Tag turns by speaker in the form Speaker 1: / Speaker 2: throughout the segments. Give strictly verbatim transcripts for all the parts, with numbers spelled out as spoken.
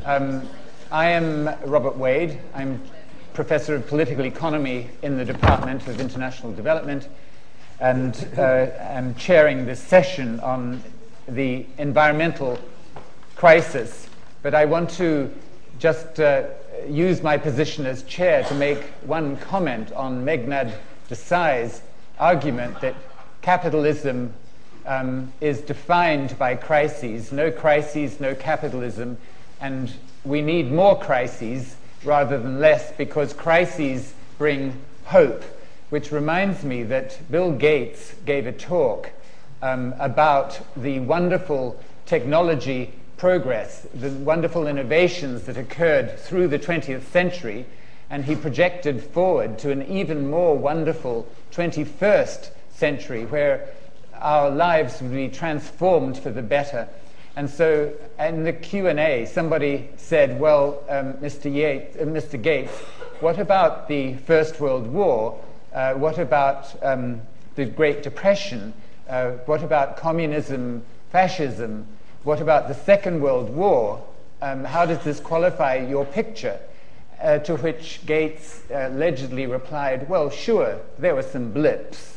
Speaker 1: Um, I am Robert Wade. I'm Professor of Political Economy in the Department of International Development, and uh, I'm chairing this session on the environmental crisis. But I want to just uh, use my position as chair to make one comment on Meghnad Desai's argument that capitalism um, is defined by crises. No crises, no capitalism, and we need more crises rather than less, because crises bring hope, which reminds me that Bill Gates gave a talk um, about the wonderful technology progress, the wonderful innovations that occurred through the twentieth century, and he projected forward to an even more wonderful twenty-first century where our lives would be transformed for the better. And so in the Q and A, somebody said, well, um, Mister Yates, uh, Mister Gates, what about the First World War? Uh, what about um, the Great Depression? Uh, what about communism, fascism? What about the Second World War? Um, how does this qualify your picture? Uh, to which Gates uh, allegedly replied, well, sure, there were some blips.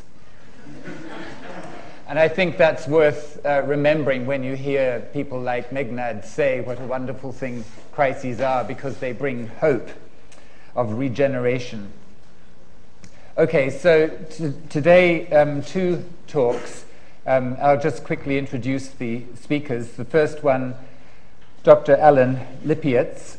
Speaker 1: And I think that's worth uh, remembering when you hear people like Meghnad say what a wonderful thing crises are, because they bring hope of regeneration. Okay, so t- today, um, two talks. Um, I'll just quickly introduce the speakers. The first one, Doctor Alan Lipietz,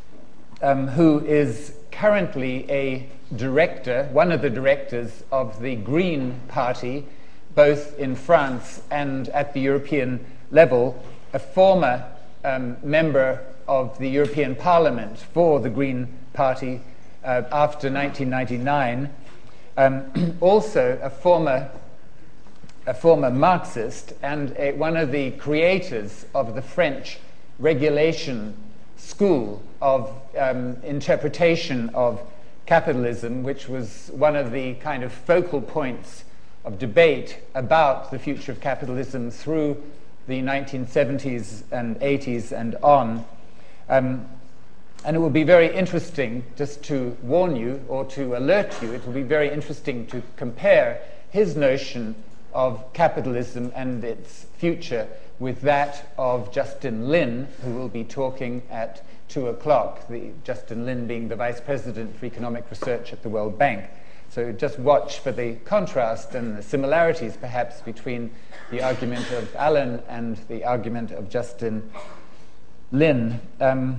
Speaker 1: um, who is currently a director, one of the directors of the Green Party, both in France and at the European level, a former um, member of the European Parliament for the Green Party uh, after nineteen ninety-nine, um, also a former a former Marxist and a, one of the creators of the French regulation school of um, interpretation of capitalism, which was one of the kind of focal points of debate about the future of capitalism through the nineteen seventies and eighties and on. Um, and it will be very interesting, just to warn you or to alert you, it will be very interesting to compare his notion of capitalism and its future with that of Justin Lin, who will be talking at two o'clock, the, Justin Lin being the Vice President for Economic Research at the World Bank. So just watch for the contrast and the similarities, perhaps, between the argument of Alan and the argument of Justin Lin. Um,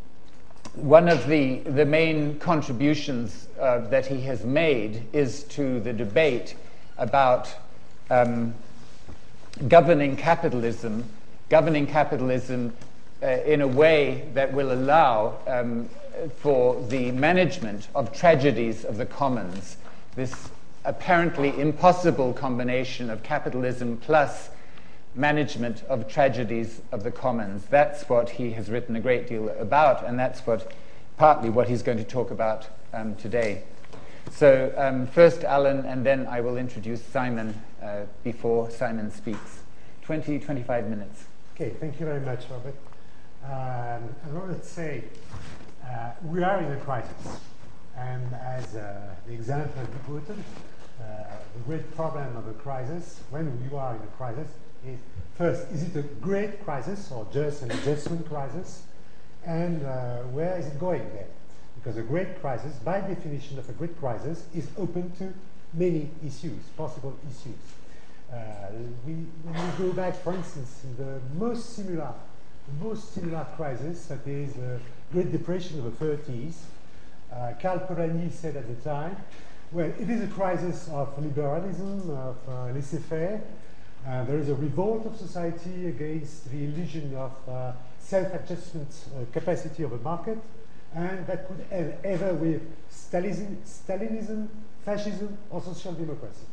Speaker 1: one of the, the main contributions uh, that he has made is to the debate about um, governing capitalism, governing capitalism uh, in a way that will allow um, for the management of tragedies of the commons, this apparently impossible combination of capitalism plus management of tragedies of the commons. That's what he has written a great deal about, and that's what partly what he's going to talk about um, today. So um, first Alan, and then I will introduce Simon uh, before Simon speaks. twenty, twenty-five minutes.
Speaker 2: Okay, thank you very much, Robert. Um, I want to say uh, we are in a crisis, and as uh, the example you put, uh, the great problem of a crisis, when you are in a crisis, is first, is it a great crisis or just an adjustment crisis, and uh, where is it going there? Because a great crisis, by definition of a great crisis, is open to many issues, possible issues. Uh, we, when we go back, for instance, in the most similar, the most similar crisis, that is the Great Depression of the thirties, uh, Karl Polanyi said at the time, well, it is a crisis of liberalism, of uh, laissez-faire. Uh, there is a revolt of society against the illusion of uh, self-adjustment uh, capacity of a market, and that could end either with Stalinism, Stalinism, fascism, or social democracy.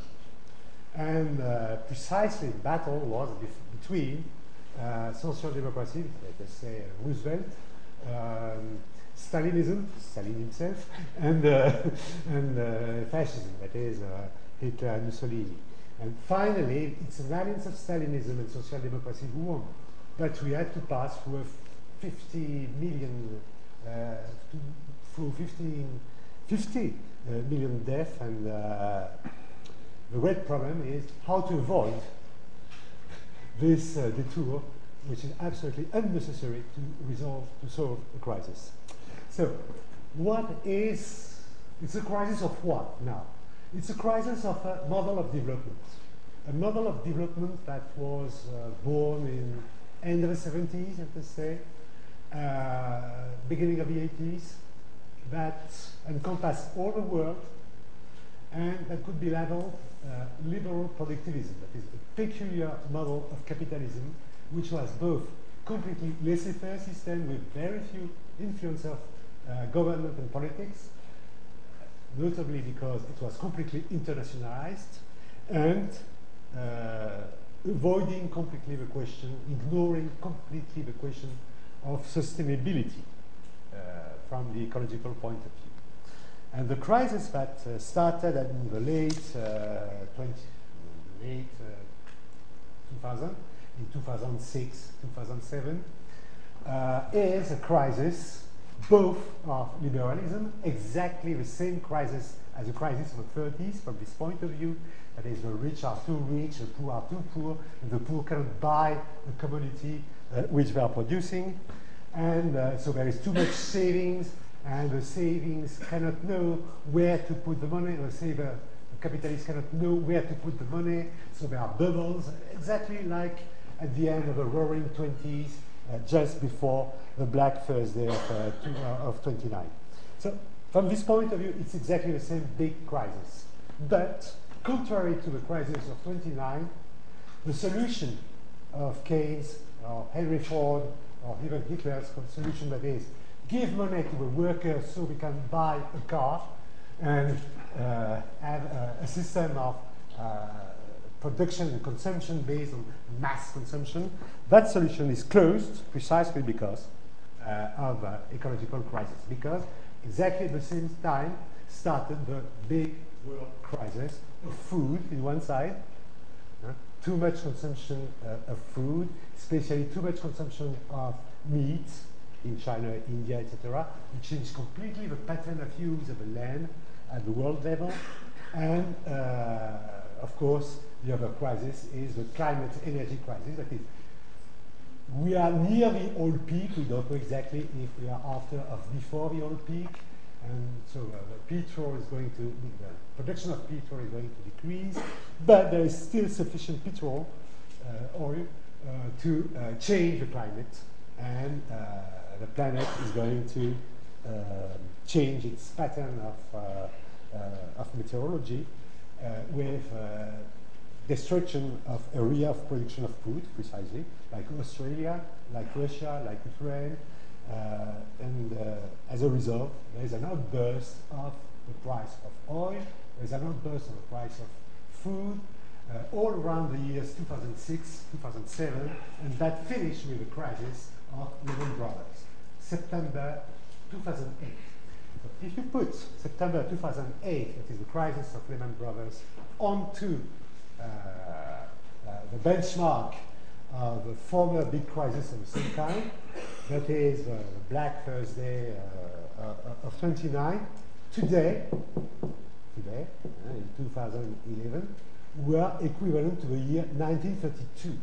Speaker 2: And uh, precisely the battle was bef- between uh, social democracy, let us say uh, Roosevelt, um, Stalinism, Stalin himself, and, uh, and uh, fascism, that is uh, Hitler and Mussolini. And finally, it's an alliance of Stalinism and social democracy who won. But we had to pass through a fifty million, uh, to, through fifteen, fifty uh, million deaths, and uh, the great problem is how to avoid this uh, detour, which is absolutely unnecessary to resolve, to solve the crisis. So, what is, it's a crisis of what now? It's a crisis of a model of development. A model of development that was uh, born in end of the seventies, let us say, uh, beginning of the eighties, that encompassed all the world, and that could be labeled uh, liberal productivism. That is a peculiar model of capitalism, which was both completely laissez-faire system with very few influence of uh, government and politics, notably because it was completely internationalized, and uh, avoiding completely the question, ignoring completely the question of sustainability uh, from the ecological point of view. And the crisis that uh, started in the late uh, twenty, late uh, two thousand, in two thousand six, two thousand seven, uh, is a crisis both of liberalism, exactly the same crisis as the crisis of the thirties from this point of view. That is, the rich are too rich, the poor are too poor, and the poor cannot buy the commodity uh, which they are producing. And uh, so there is too much savings, and the savings cannot know where to put the money, the saver, the capitalists cannot know where to put the money, so there are bubbles, exactly like at the end of the roaring twenties, uh, just before the Black Thursday of, uh, two, uh, of twenty-nine. So from this point of view, it's exactly the same big crisis. But contrary to the crisis of twenty-nine, the solution of Keynes or Henry Ford or even Hitler's solution, that is, give money to the workers so we can buy a car and uh, have a, a system of uh, production and consumption based on mass consumption. That solution is closed precisely because uh, of uh, ecological crisis, because exactly at the same time started the big world crisis of food in one side, uh, too much consumption uh, of food, especially too much consumption of meat in China, India, et cetera, which changed completely the pattern of use of the land at the world level. And uh, of course, the other crisis is the climate energy crisis. That is, we are near the oil peak. We don't know exactly if we are after or before the oil peak. And so uh, the petrol is going to, the production of petrol is going to decrease, but there is still sufficient petrol, uh, oil, uh, to uh, change the climate, and uh, the planet is going to uh, change its pattern of, uh, uh, of meteorology uh, with uh, destruction of area of production of food, precisely, like Australia, like Russia, like Ukraine. Uh, and uh, as a result, there is an outburst of the price of oil, there is an outburst of the price of food, uh, all around the years two thousand six, two thousand seven, and that finished with the crisis of Lehman Brothers, September two thousand eight. So if you put September two thousand eight, that is the crisis of Lehman Brothers, onto uh, uh, the benchmark of the former big crisis of the same kind, that is uh, the Black Thursday uh, uh, of twenty-nine. Today, today uh, in two thousand eleven, we are equivalent to the year nineteen thirty-two.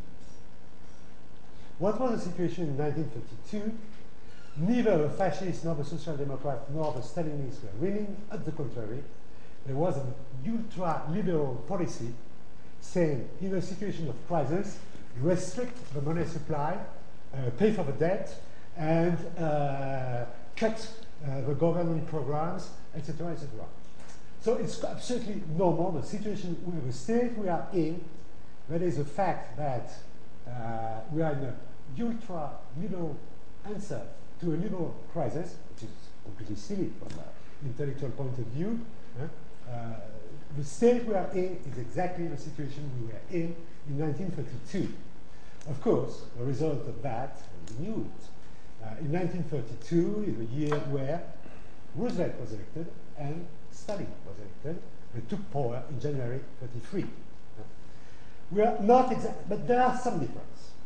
Speaker 2: What was the situation in nineteen thirty-two? Neither the fascists, nor the Social Democrats, nor the Stalinists were winning. At the contrary, there was an ultra-liberal policy saying, in a situation of crisis, restrict the money supply, uh, pay for the debt, and uh, cut uh, the government programs, et cetera, et cetera. So it's absolutely normal, the situation with the state we are in, that is the fact that uh, we are in a ultra-liberal answer to a liberal crisis, which is completely silly from an intellectual point of view. Huh? Uh, the state we are in is exactly the situation we were in in nineteen thirty-two. Of course, the result of that, we knew it. Uh, in nineteen thirty-two is the year where Roosevelt was elected and Stalin was elected. They took power in January thirty-three. Uh, we are not exact, but there are some differences.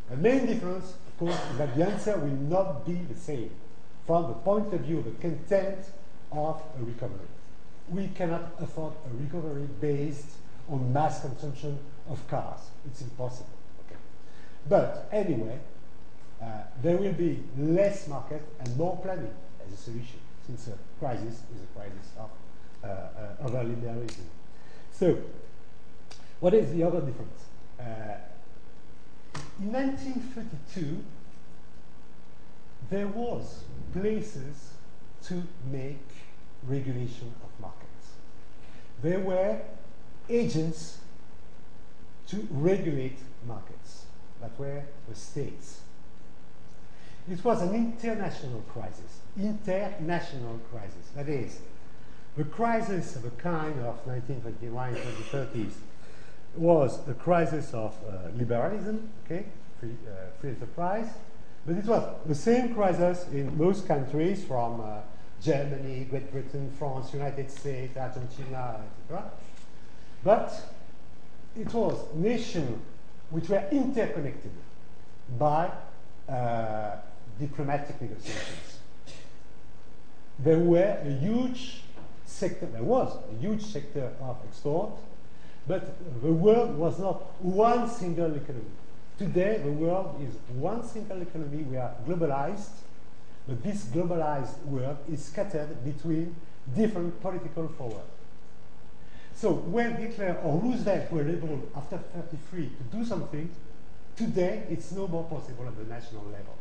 Speaker 2: The main difference, of course, is that the answer will not be the same from the point of view of the content of a recovery. We cannot afford a recovery based on mass consumption of cars. It's impossible. Okay. But anyway, uh, there will be less market and more planning as a solution, since a crisis is a crisis of uh, uh, overliberalism. So, what is the other difference? Uh, in nineteen thirty-two, there was places to make regulation of markets. There were agents to regulate markets, that were the states. It was an international crisis, international crisis. That is, the crisis of the kind of nineteen twenty-one, twenty thirties was a crisis of uh, liberalism, okay, free, uh, free enterprise, but it was the same crisis in most countries from uh, Germany, Great Britain, France, United States, Argentina, et cetera. But it was nations which were interconnected by uh, diplomatic negotiations. There were a huge sector, there was a huge sector of export, but the world was not one single economy. Today, the world is one single economy. We are globalized, but this globalized world is scattered between different political forwards. So when Hitler or Roosevelt were able, after thirty-three, to do something, today it's no more possible at the national level.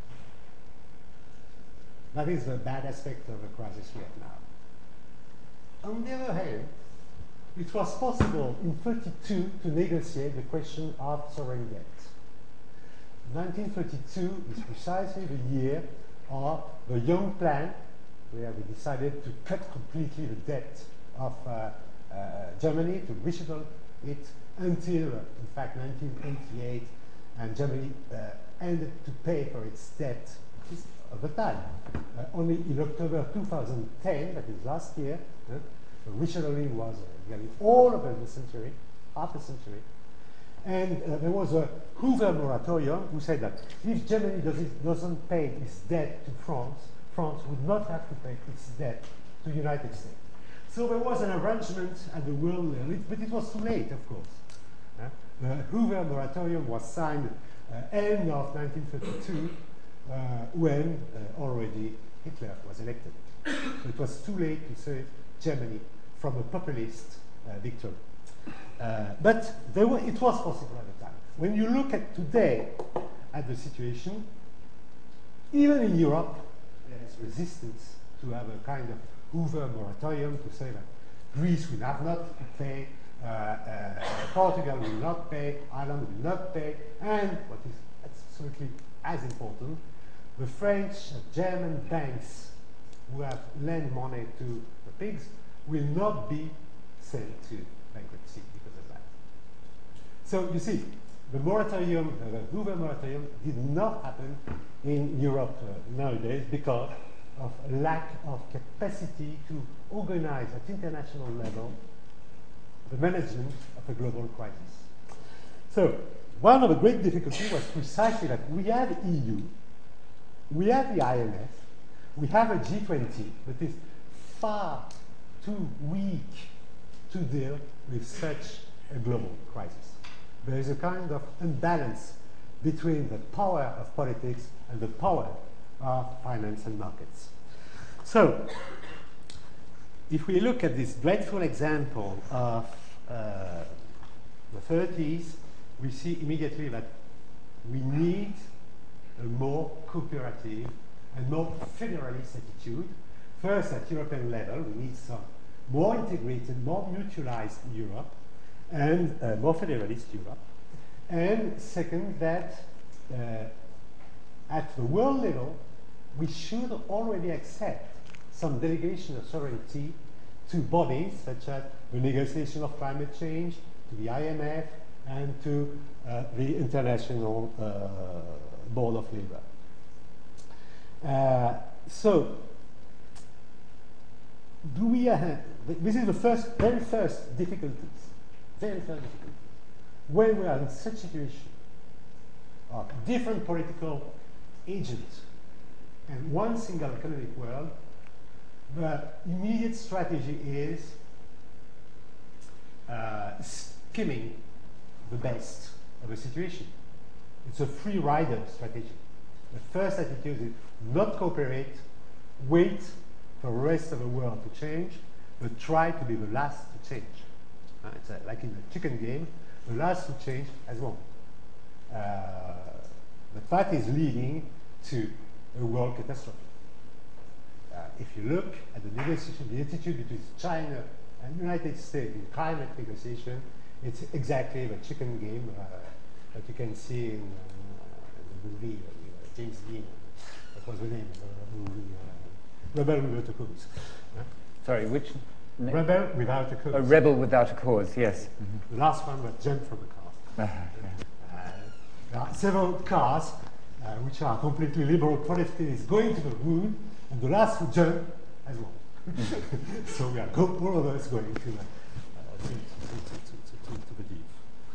Speaker 2: That is the bad aspect of the crisis we have now. On the other hand, it was possible in thirty-two to negotiate the question of sovereign debt. nineteen thirty-two is precisely the year of the Young Plan, where we decided to cut completely the debt of uh, uh, Germany, to reshuffle it until, uh, in fact, nineteen eighty-eight, and Germany uh, ended to pay for its debt at the time. Uh, only in October two thousand ten, that is last year, uh, the reshuffling was uh, nearly all over the century, half a century. And uh, there was a Hoover moratorium who said that if Germany does it, doesn't pay its debt to France, France would not have to pay its debt to the United States. So there was an arrangement at the world level, but it was too late, of course. Uh, the Hoover moratorium was signed uh, end of nineteen thirty-two, uh, when uh, already Hitler was elected. So it was too late to save Germany from a populist uh, victory. Uh, but there were, it was possible at the time. When you look at today at the situation, even in Europe, there is resistance to have a kind of Hoover moratorium to say that Greece will have not to pay, uh, uh, Portugal will not pay, Ireland will not pay, and what is absolutely as important, the French, uh, German banks who have lent money to the pigs will not be sent to bankruptcy because of that. So you see, the moratorium, uh, the Hoover moratorium did not happen in Europe uh, nowadays because of a lack of capacity to organize at international level the management of a global crisis. So one of the great difficulties was precisely that we have E U, we have the I M F, we have a G twenty, but it's far too weak to deal with such a global crisis. There is a kind of imbalance between the power of politics and the power of finance and markets. So, if we look at this dreadful example of uh, the thirties, we see immediately that we need a more cooperative and more federalist attitude. First, at European level, we need some more integrated, more mutualized Europe, and uh, more federalist Europe. And second, that uh, at the world level, we should already accept some delegation of sovereignty to bodies such as the negotiation of climate change, to the I M F, and to uh, the International uh, Board of Labor. Uh, so, do we have, this is the first, very first difficulties, very first difficulties. When we are in such a situation of different political agents and one single economic world, the immediate strategy is uh, skimming the best of the situation. It's a free rider strategy. The first attitude is not cooperate, wait for the rest of the world to change, but try to be the last to change. Uh, it's uh, like in the chicken game, the last to change has won. Uh, but that is leading to a world catastrophe. Uh, if you look at the negotiation, the attitude between China and the United States in climate negotiation, it's exactly the chicken game uh, that you can see in uh, the movie uh, James Dean. What was the name of the movie? Uh, Rebel Without a Cause. Uh,
Speaker 1: Sorry, which?
Speaker 2: Rebel Without a Cause.
Speaker 1: A Rebel Without a Cause, yes. Mm-hmm.
Speaker 2: The last one was jumped from the car.
Speaker 1: Uh, yeah.
Speaker 2: uh, there are several cars uh, which are completely liberal productivists going to the moon, and the last who jump has won. Mm-hmm. So we are go all of us going to, uh, to, to, to, to, to the deep.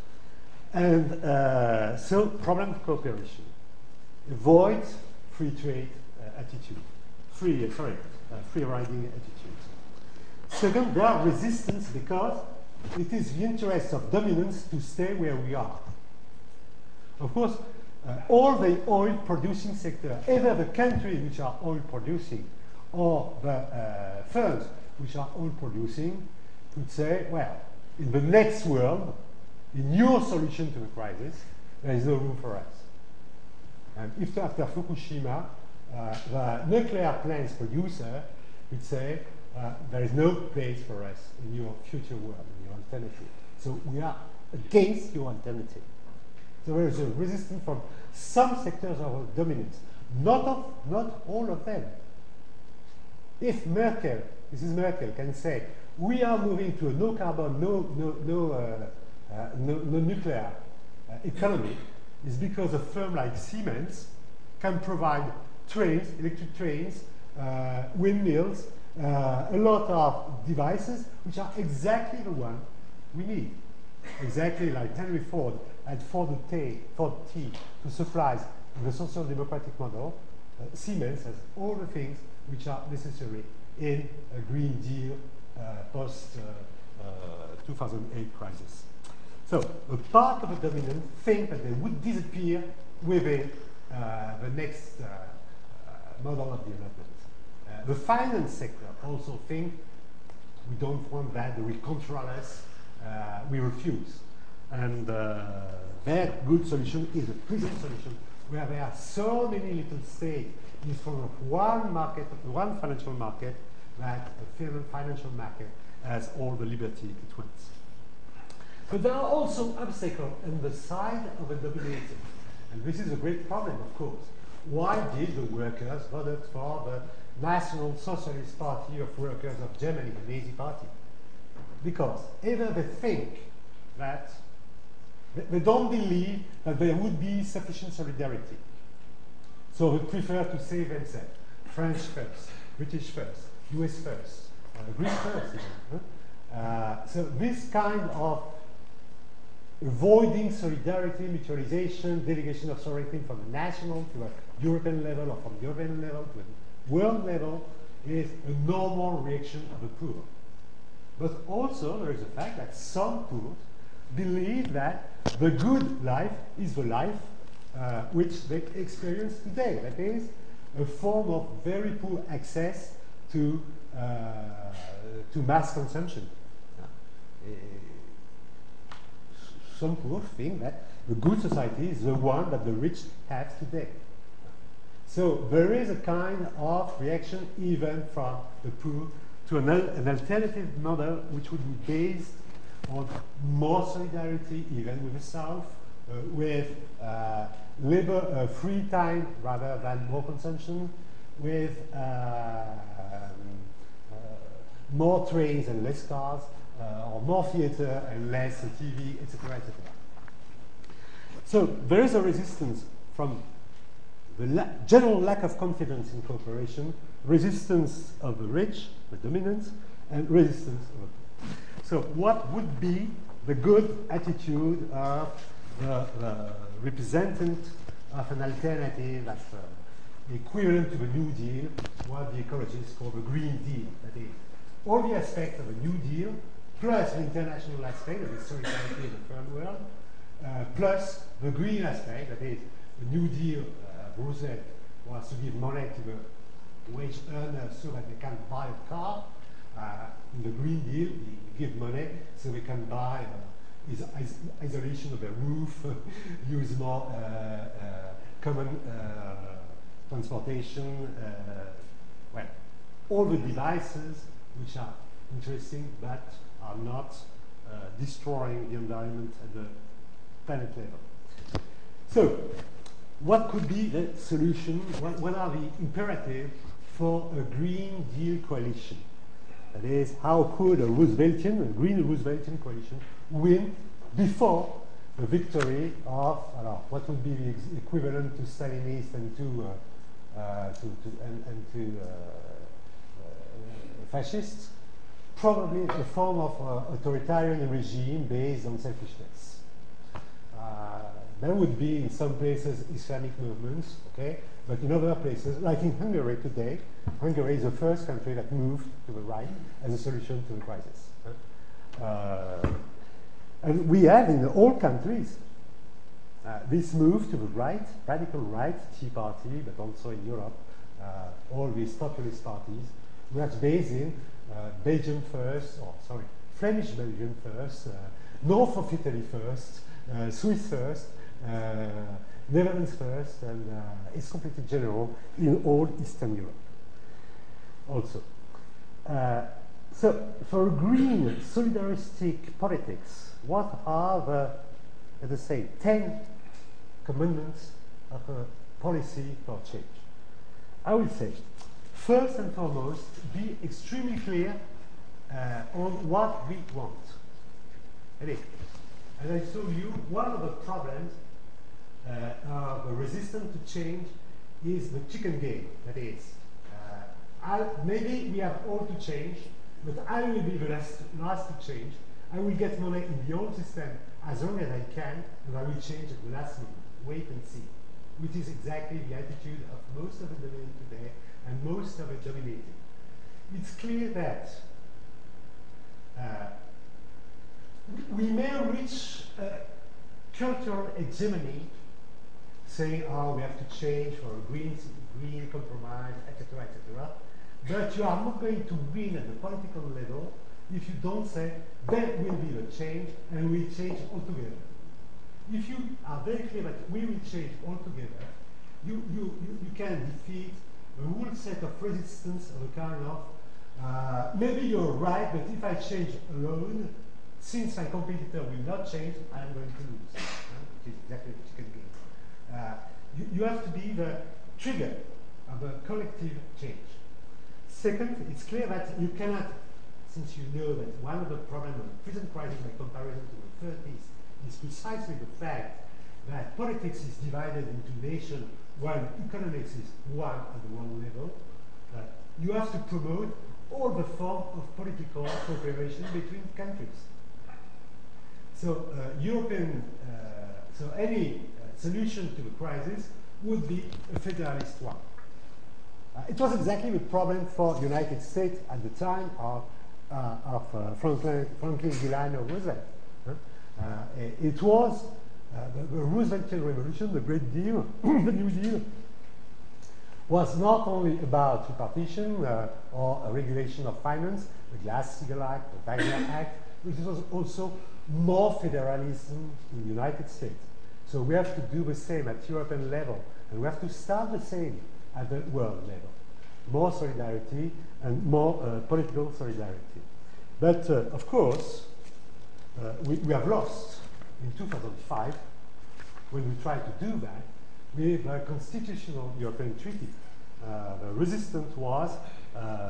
Speaker 2: And uh, so, problem of cooperation. Avoid free trade uh, attitude. Free, uh, sorry, uh, free riding attitude. Second, there are resistance because it is the interest of dominance to stay where we are. Of course, uh, all the oil producing sector, either the countries which are oil producing or the uh, firms which are oil producing, could say, well, in the next world, in your solution to the crisis, there is no room for us. And if after Fukushima, uh, the nuclear plants producer would say, uh, there is no place for us in your future world, in your alternative. So we are against your alternative. So there is a resistance from some sectors of dominance, not of, not all of them. If Merkel, Missus Merkel, can say, we are moving to a no carbon, no, no, no, uh, uh, no, no nuclear uh, economy, is because a firm like Siemens can provide trains, electric trains, uh, windmills, uh, a lot of devices which are exactly the one we need. Exactly like Henry Ford had Ford T, Ford T to supply the social democratic model, uh, Siemens has all the things which are necessary in a Green Deal uh, post uh, uh, two thousand eight crisis. So a part of the dominant think that they would disappear within uh, the next uh, uh, model of development. Uh, the finance sector also think we don't want that, they will control us, uh, we refuse. And uh, their good solution is a prison solution where there are so many little states in front of one market, one financial market, that the financial market has all the liberty it wants. But there are also obstacles on the side of the dominated. And this is a great problem, of course. Why did the workers vote for the National Socialist Party of Workers of Germany, the Nazi Party? Because either they think that they, they don't believe that there would be sufficient solidarity. So they prefer to save themselves. French first, British first, U S first, uh, Greece first. Even, huh? uh, so this kind of avoiding solidarity, mutualization, delegation of sovereignty from the national to a European level or from the European level to a world level is a normal reaction of the poor. But also there is the fact that some poor believe that the good life is the life uh, which they experience today. That is a form of very poor access to, uh, to mass consumption. Uh, Some poor think that the good society is the one that the rich have today. So there is a kind of reaction even from the poor to an, an alternative model which would be based on more solidarity even with the South, uh, with uh, labor uh, free time rather than more consumption, with uh, um, uh, more trains and less cars, Uh, or more theater and less T V, et cetera, et cetera. So there is a resistance from the la general lack of confidence in cooperation, resistance of the rich, the dominants, and resistance of the poor. So what would be the good attitude of the, the representant of an alternative that's uh, equivalent to the New Deal, what the ecologists call the Green Deal. That is, all the aspects of a New Deal, plus the international aspect, that is solidarity in the third world, uh, plus the green aspect, that is, the New Deal, uh, Roosevelt was to give money to the wage earners so that they can buy a car. Uh, in the Green Deal, he give money so they can buy uh, is, is isolation of the roof, use more uh, uh, common uh, transportation, uh, well, all the devices which are interesting but are not uh, destroying the environment at the planet level. So, what could be the solution? What, what are the imperatives for a Green Deal coalition? That is, how could a Rooseveltian, a Green Rooseveltian coalition win before the victory of uh, what would be the ex equivalent to Stalinist and to, uh, uh, to, to and, and to uh, uh, fascists? Probably a form of uh, authoritarian regime based on selfishness. Uh, there would be in some places Islamic movements, okay, but in other places, like in Hungary today, Hungary is the first country that moved to the right as a solution to the crisis. Uh, and we have in all countries uh, this move to the right, radical right, Tea Party, but also in Europe, uh, all these populist parties, which based in uh, Belgium first, or sorry, Flemish Belgium first, uh, north of Italy first, uh, Swiss first, uh, Netherlands first, and uh, it's completely general in all Eastern Europe also. Uh, so, for green solidaristic politics, what are the, let us say, ten commandments of a policy for change? I will say, first and foremost, be extremely clear uh, on what we want. Anyway, as I told you, one of the problems uh, of the resistance to change is the chicken game. That is, uh, I, maybe we have all to change, but I will be the last, last to change. I will get money in the old system as long as I can, and I will change at the last minute. Wait and see. Which is exactly the attitude of most of the domain today, and most of it dominating. It's clear that uh, we may reach a cultural hegemony, saying, "Oh, we have to change for a green, green compromise, et cetera, et cetera" But you are not going to win at the political level if you don't say there will be the change and we change altogether. If you are very clear that we will change altogether, you, you, you, you can defeat a whole set of resistance of a kind of, uh, maybe you're right, but if I change alone, since my competitor will not change, I am going to lose. Uh, which is exactly the chicken game. Uh, you, you have to be the trigger of a collective change. Second, it's clear that you cannot, since you know that one of the problems of the present crisis by comparison to the thirties is precisely the fact that politics is divided into nations while economics is one at the one level. Uh, you have to promote all the forms of political cooperation between countries. So uh, European, uh, so any uh, solution to the crisis would be a federalist one. Uh, it was exactly the problem for the United States at the time of, uh, of uh, Franklin, Franklin Delano Roosevelt. Huh? Uh, it was uh, the, the Rooseveltian Revolution, the Great Deal, the New Deal, was not only about repartition uh, or a regulation of finance, the Glass-Steagall Act, the Wagner Act, but it was also more federalism in the United States. So we have to do the same at European level, and we have to start the same at the world level. More solidarity and more uh, political solidarity. But uh, of course, uh, we, we have lost in two thousand five when we tried to do that with a constitutional European treaty. Uh, the resistance was uh, uh,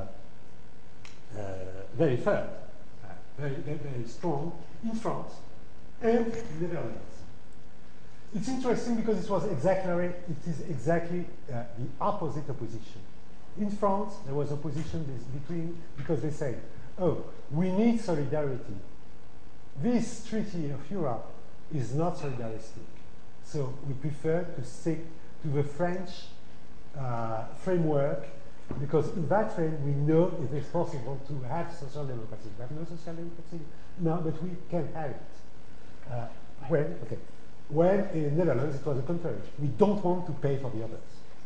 Speaker 2: very firm, uh, very, very, very strong in France and in the Netherlands. It's interesting because it was exactly, it is exactly uh, the opposite opposition. In France, there was opposition between, because they said, oh, we need solidarity. This Treaty of Europe is not solidaristic. So we prefer to stick to the French uh, framework, because in that frame we know it is possible to have social democracy. We have no social democracy now, but we can have it. Uh, when, okay, when in the Netherlands it was the contrary. We don't want to pay for the others.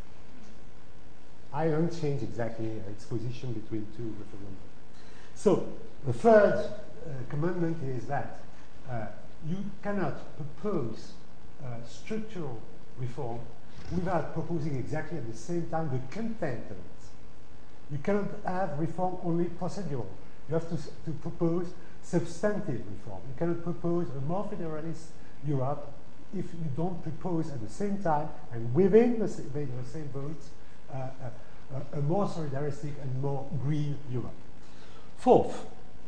Speaker 2: Ireland changed exactly its position between two referendums. So the third uh, commandment is that uh, you cannot propose uh, structural reform without proposing exactly at the same time the content of it. You cannot have reform only procedural. You have to, to propose substantive reform. You cannot propose a more federalist Europe if you don't propose at the same time and within the, sa the same votes uh, a, a more solidaristic and more green Europe. Fourth,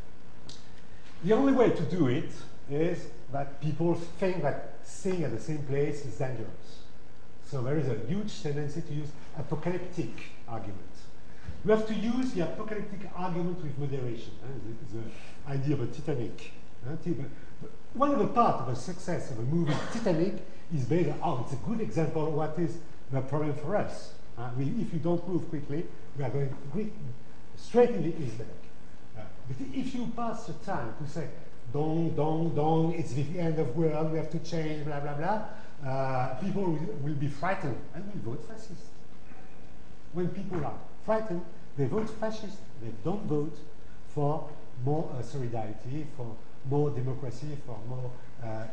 Speaker 2: the only way to do it is that people think that staying at the same place is dangerous. So there is a huge tendency to use apocalyptic arguments. We have to use the apocalyptic argument with moderation. Eh? The, the idea of a Titanic. Eh? One of the parts of the success of the movie Titanic is based on, oh, it's a good example of what is the problem for us. Uh, we, if you don't move quickly, we are going quick, straight in the iceberg. Uh, but if you pass the time to say, dong, dong, dong, it's the end of the world, we have to change, blah, blah, blah, uh, people will, will be frightened and will vote fascist. When people are frightened, they vote fascist. They don't vote for more uh, solidarity, for more democracy, for more uh, uh,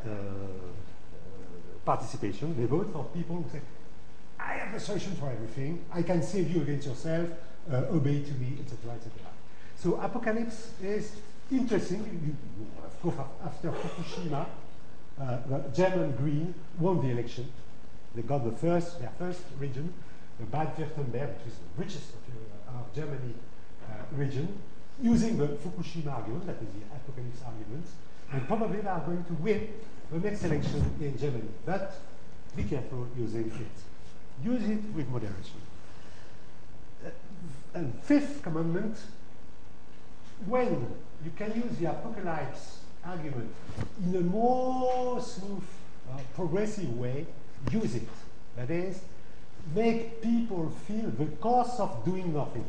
Speaker 2: participation. They vote for people who say, I have the solution for everything. I can save you against yourself. Uh, obey to me, et cetera, et cetera. So apocalypse is interesting. You, you, of course, after Fukushima, uh, the German Green won the election. They got the first, their first region, the Baden-Württemberg, which is the richest of, uh, of Germany uh, region, using the Fukushima argument, that is the apocalypse argument, and probably they are going to win the next election in Germany. But be careful using it. Use it with moderation. Uh, and fifth commandment, when you can use the apocalypse argument in a more smooth, uh, progressive way, use it. That is, make people feel the cost of doing nothing.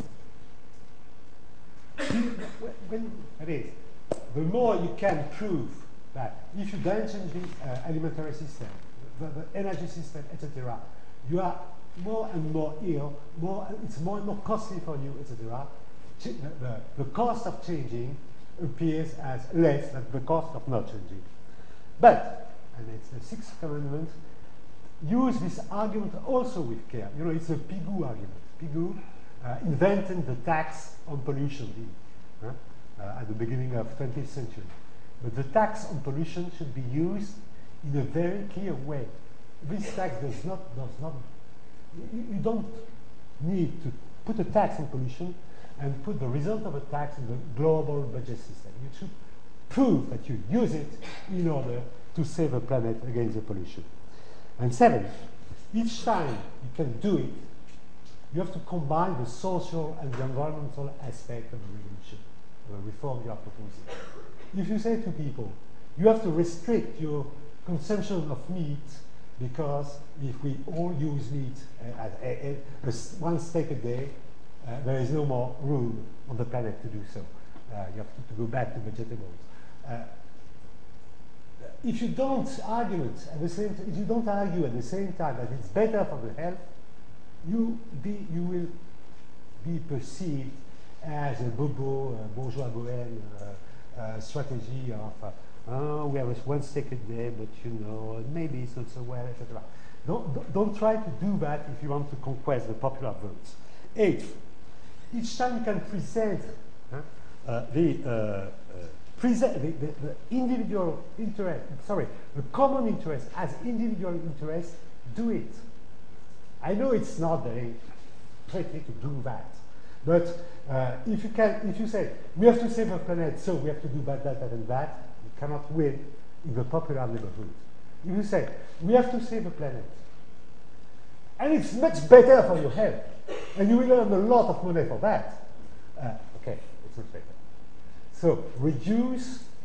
Speaker 2: when, that is, the more you can prove that if you don't change the uh, alimentary system, the, the energy system, et cetera, you are more and more ill, more, it's more and more costly for you, et cetera. The, the, the cost of changing appears as less than the cost of not changing. But, and it's the sixth commandment, use this argument also with care. You know, it's a Pigou argument. Pigou uh, invented the tax on pollution uh, uh, at the beginning of twentieth century. But the tax on pollution should be used in a very clear way. This tax does not, does not, you, you don't need to put a tax on pollution and put the result of a tax in the global budget system. You should prove that you use it in order to save the planet against the pollution. And seventh, each time you can do it, you have to combine the social and the environmental aspect of the revolution, the reform you are proposing. If you say to people, you have to restrict your consumption of meat because if we all use meat uh, at a, a, a one steak a day, uh, there is no more room on the planet to do so. Uh, you have to, to go back to vegetables. Uh, If you don't argue it at the same if you don't argue at the same time that it's better for the health, you be you will be perceived as a bobo, a bourgeois bohème uh, uh, strategy of uh, oh, we have one steak a day, but you know maybe it's not so well, et cetera. Don't, don't don't try to do that if you want to conquest the popular votes. Eighth, each time you can present huh, uh, the uh, Present the, the, the individual interest, sorry, the common interest as individual interest, do it. I know it's not very pretty to do that, but uh, if you can, if you say we have to save the planet, so we have to do that, that, that, and that, you cannot win in the popular neighborhood. If you say we have to save the planet, and it's much better for your health, and you will earn a lot of money for that, uh, okay, it's not better. So reduce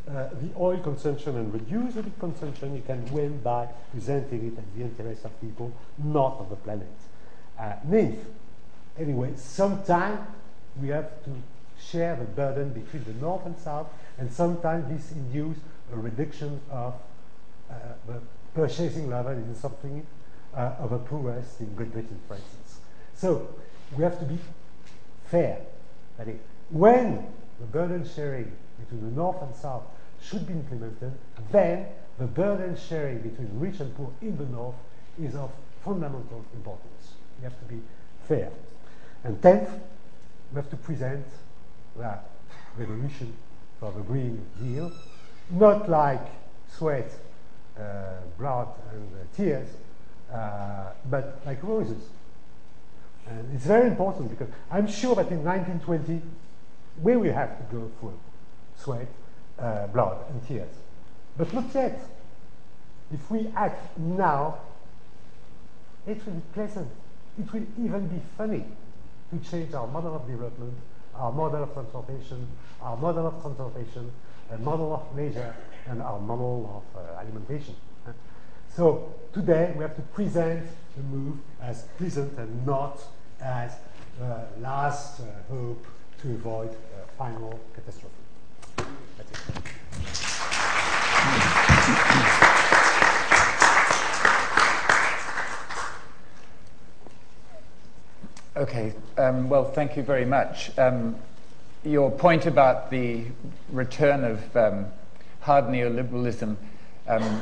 Speaker 2: uh, the oil consumption and reduce the consumption, you can win by presenting it as the interest of people, not of the planet. Uh, means, anyway, sometime we have to share the burden between the North and South, and sometimes this induces a reduction of uh, the purchasing level in something uh, of the poorest in Great Britain, for instance. So we have to be fair. That is, when the burden sharing between the North and South should be implemented, then the burden sharing between rich and poor in the North is of fundamental importance. We have to be fair. And tenth, we have to present the revolution for the Green Deal, not like sweat, uh, blood, and uh, tears, uh, but like roses. And it's very important because I'm sure that in nineteen twenty, we will have to go through sweat, uh, blood, and tears. But not yet. If we act now, it will be pleasant. It will even be funny to change our model of development, our model of transportation, our model of conservation, a model of leisure, and our model of uh, alimentation. So today we have to present the move as pleasant and not as uh, last uh, hope to avoid uh, final catastrophe. That's it.
Speaker 1: Okay, um, well, thank you very much. Um, your point about the return of um, hard neoliberalism, um,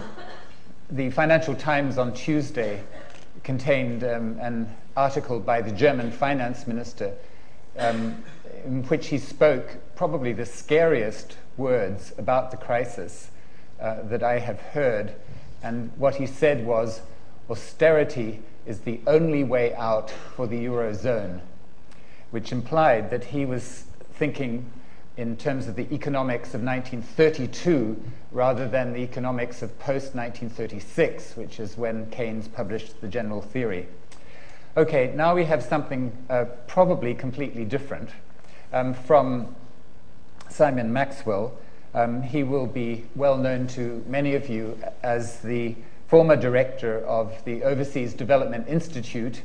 Speaker 1: the Financial Times on Tuesday contained um, an article by the German finance minister um, in which he spoke probably the scariest words about the crisis uh, that I have heard. And what he said was, austerity is the only way out for the Eurozone, which implied that he was thinking in terms of the economics of nineteen thirty-two rather than the economics of post nineteen thirty-six, which is when Keynes published the general theory. Okay, now we have something uh, probably completely different um, from Simon Maxwell. Um, he will be well known to many of you as the former director of the Overseas Development Institute,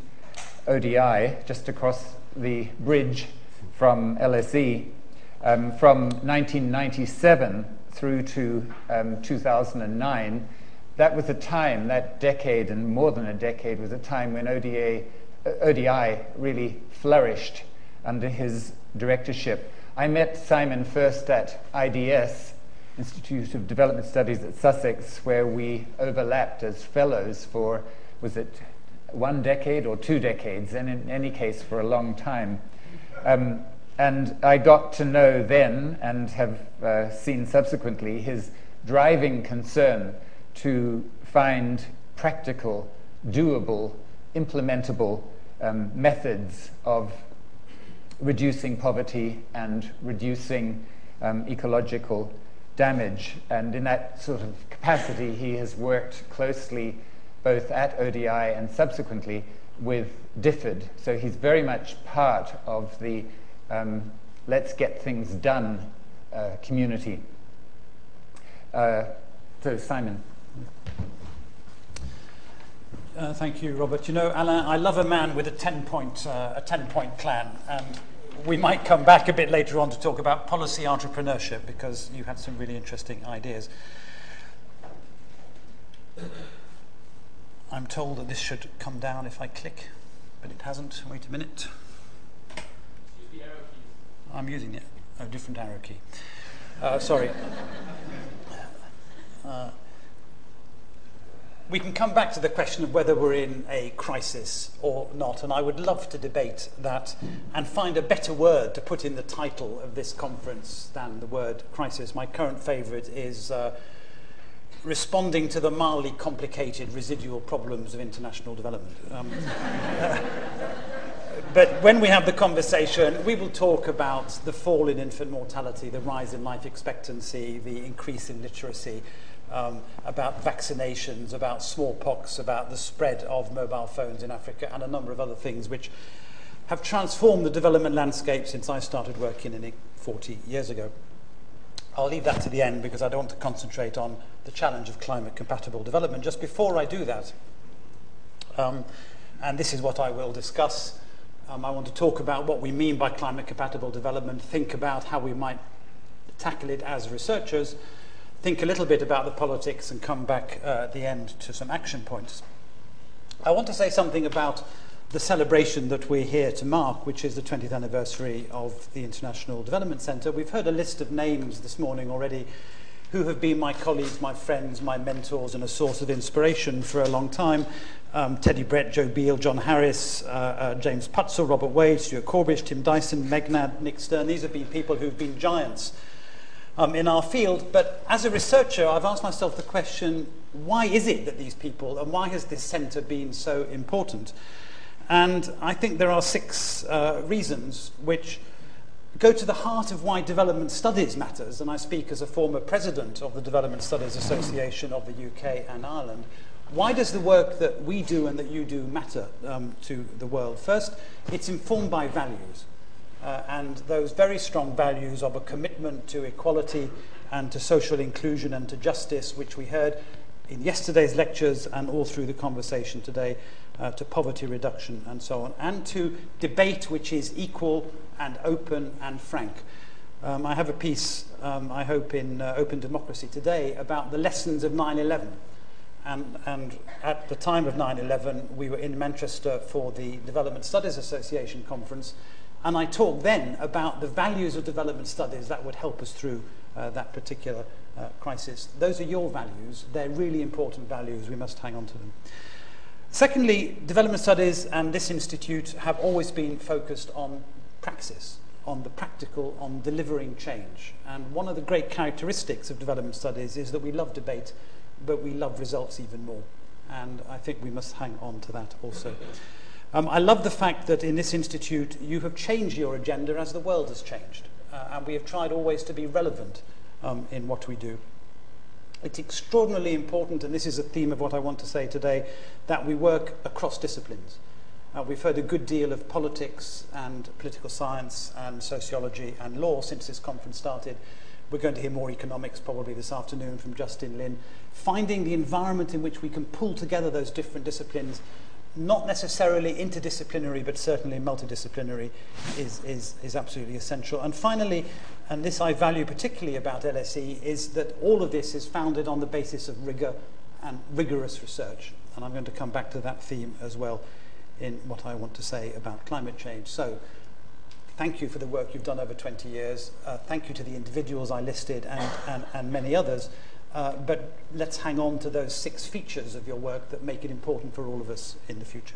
Speaker 1: O D I, just across the bridge from L S E. Um, from nineteen ninety-seven through to um, two thousand nine, that was a time, that decade and more than a decade, was a time when O D A, O D I really flourished under his directorship. I met Simon first at I D S, Institute of Development Studies at Sussex, where we overlapped as fellows for, was it one decade or two decades, and in any case for a long time. Um, And I got to know then, and have uh, seen subsequently, his driving concern to find practical, doable, implementable um, methods of reducing poverty and reducing um, ecological damage. And in that sort of capacity, he has worked closely both at O D I and subsequently with DFID. So he's very much part of the Um, let's get things done uh, community. Uh, so, Simon.
Speaker 3: Uh, thank you, Robert. You know, Alain, I love a man with a ten-point uh, a ten-point plan, and we might come back a bit later on to talk about policy entrepreneurship because you had some really interesting ideas. I'm told that this should come down if I click, but it hasn't. Wait a minute. I'm using it, a different arrow key. Uh, sorry. Uh, we can come back to the question of whether we're in a crisis or not, and I would love to debate that and find a better word to put in the title of this conference than the word crisis. My current favourite is uh, responding to the mildly complicated residual problems of international development. Um, uh, But when we have the conversation, we will talk about the fall in infant mortality, the rise in life expectancy, the increase in literacy, um, about vaccinations, about smallpox, about the spread of mobile phones in Africa, and a number of other things which have transformed the development landscape since I started working in it forty years ago. I'll leave that to the end because I don't want to concentrate on the challenge of climate-compatible development. Just before I do that, um, and this is what I will discuss, um, I want to talk about what we mean by climate-compatible development, think about how we might tackle it as researchers, think a little bit about the politics, and come back uh, at the end to some action points. I want to say something about the celebration that we're here to mark, which is the twentieth anniversary of the International Development Centre. We've heard a list of names this morning already who have been my colleagues, my friends, my mentors, and a source of inspiration for a long time. Um, Teddy Brett, Joe Beale, John Harris, uh, uh, James Putzel, Robert Wade, Stuart Corbish, Tim Dyson, Megnad, Nick Stern. These have been people who've been giants um, in our field. But as a researcher, I've asked myself the question, why is it that these people, and why has this centre been so important? And I think there are six uh, reasons which go to the heart of why development studies matters. And I speak as a former president of the Development Studies Association of the U K and Ireland. Why does the work that we do and that you do matter um, to the world? First, it's informed by values. Uh, and those very strong values of a commitment to equality and to social inclusion and to justice, which we heard in yesterday's lectures and all through the conversation today, uh, to poverty reduction and so on, and to debate which is equal and open and frank. Um, I have a piece, um, I hope, in uh, Open Democracy today about the lessons of nine eleven. And, and at the time of nine eleven, we were in Manchester for the Development Studies Association conference, and I talked then about the values of development studies that would help us through uh, that particular uh, crisis. Those are your values. They're really important values. We must hang on to them. Secondly, development studies and this institute have always been focused on praxis, on the practical, on delivering change. And one of the great characteristics of development studies is that we love debate, but we love results even more. And I think we must hang on to that also. Um, I love the fact that in this institute you have changed your agenda as the world has changed. Uh, and we have tried always to be relevant um, in what we do. It's extraordinarily important, and this is a theme of what I want to say today, that we work across disciplines. Uh, we've heard a good deal of politics and political science and sociology and law since this conference started. We're going to hear more economics probably this afternoon from Justin Lin. Finding the environment in which we can pull together those different disciplines, not necessarily interdisciplinary, but certainly multidisciplinary, is, is, is absolutely essential. And finally, and this I value particularly about L S E, is that all of this is founded on the basis of rigor and rigorous research. And I'm going to come back to that theme as well in what I want to say about climate change. So, thank you for the work you've done over twenty years. Uh, thank you to the individuals I listed and, and, and many others. Uh, but let's hang on to those six features of your work that make it important for all of us in the future.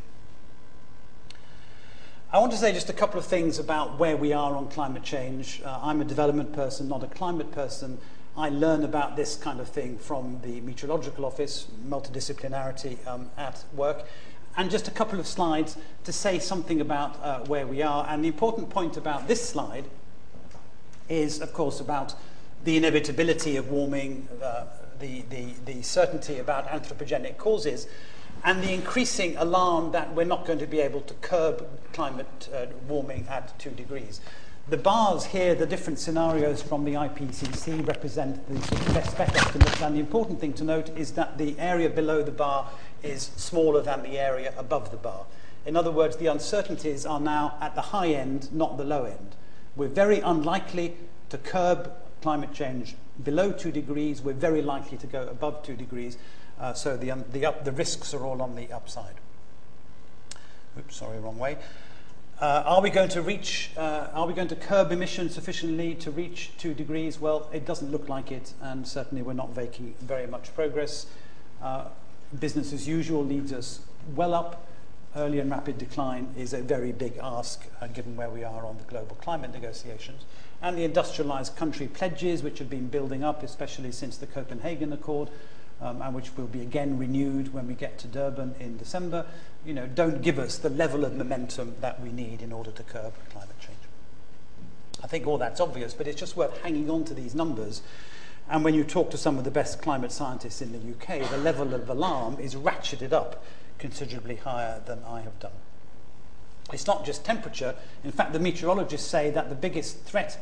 Speaker 3: I want to say just a couple of things about where we are on climate change. Uh, I'm a development person, not a climate person. I learn about this kind of thing from the Meteorological Office, multidisciplinarity um, at work. And just a couple of slides to say something about uh, where we are. And the important point about this slide is, of course, about the inevitability of warming, uh, the, the, the certainty about anthropogenic causes, and the increasing alarm that we're not going to be able to curb climate uh, warming at two degrees. The bars here, the different scenarios from the I P C C, represent the sort of best spec estimates, and the important thing to note is that the area below the bar is smaller than the area above the bar. In other words, the uncertainties are now at the high end, not the low end. We're very unlikely to curb climate change below two degrees. We're very likely to go above two degrees. Uh, so the, um, the, up, the risks are all on the upside. Oops, sorry, wrong way. Uh, are we going to reach, uh, are we going to curb emissions sufficiently to reach two degrees? Well, it doesn't look like it, and certainly we're not making very much progress. Uh, business as usual leads us well up. Early and rapid decline is a very big ask, uh, given where we are on the global climate negotiations. And the industrialized country pledges, which have been building up, especially since the Copenhagen Accord, um, and which will be again renewed when we get to Durban in December, you know, don't give us the level of momentum that we need in order to curb climate change. I think all that's obvious, but it's just worth hanging on to these numbers. And when you talk to some of the best climate scientists in the U K, the level of alarm is ratcheted up considerably higher than I have done. It's not just temperature. In fact, the meteorologists say that the biggest threat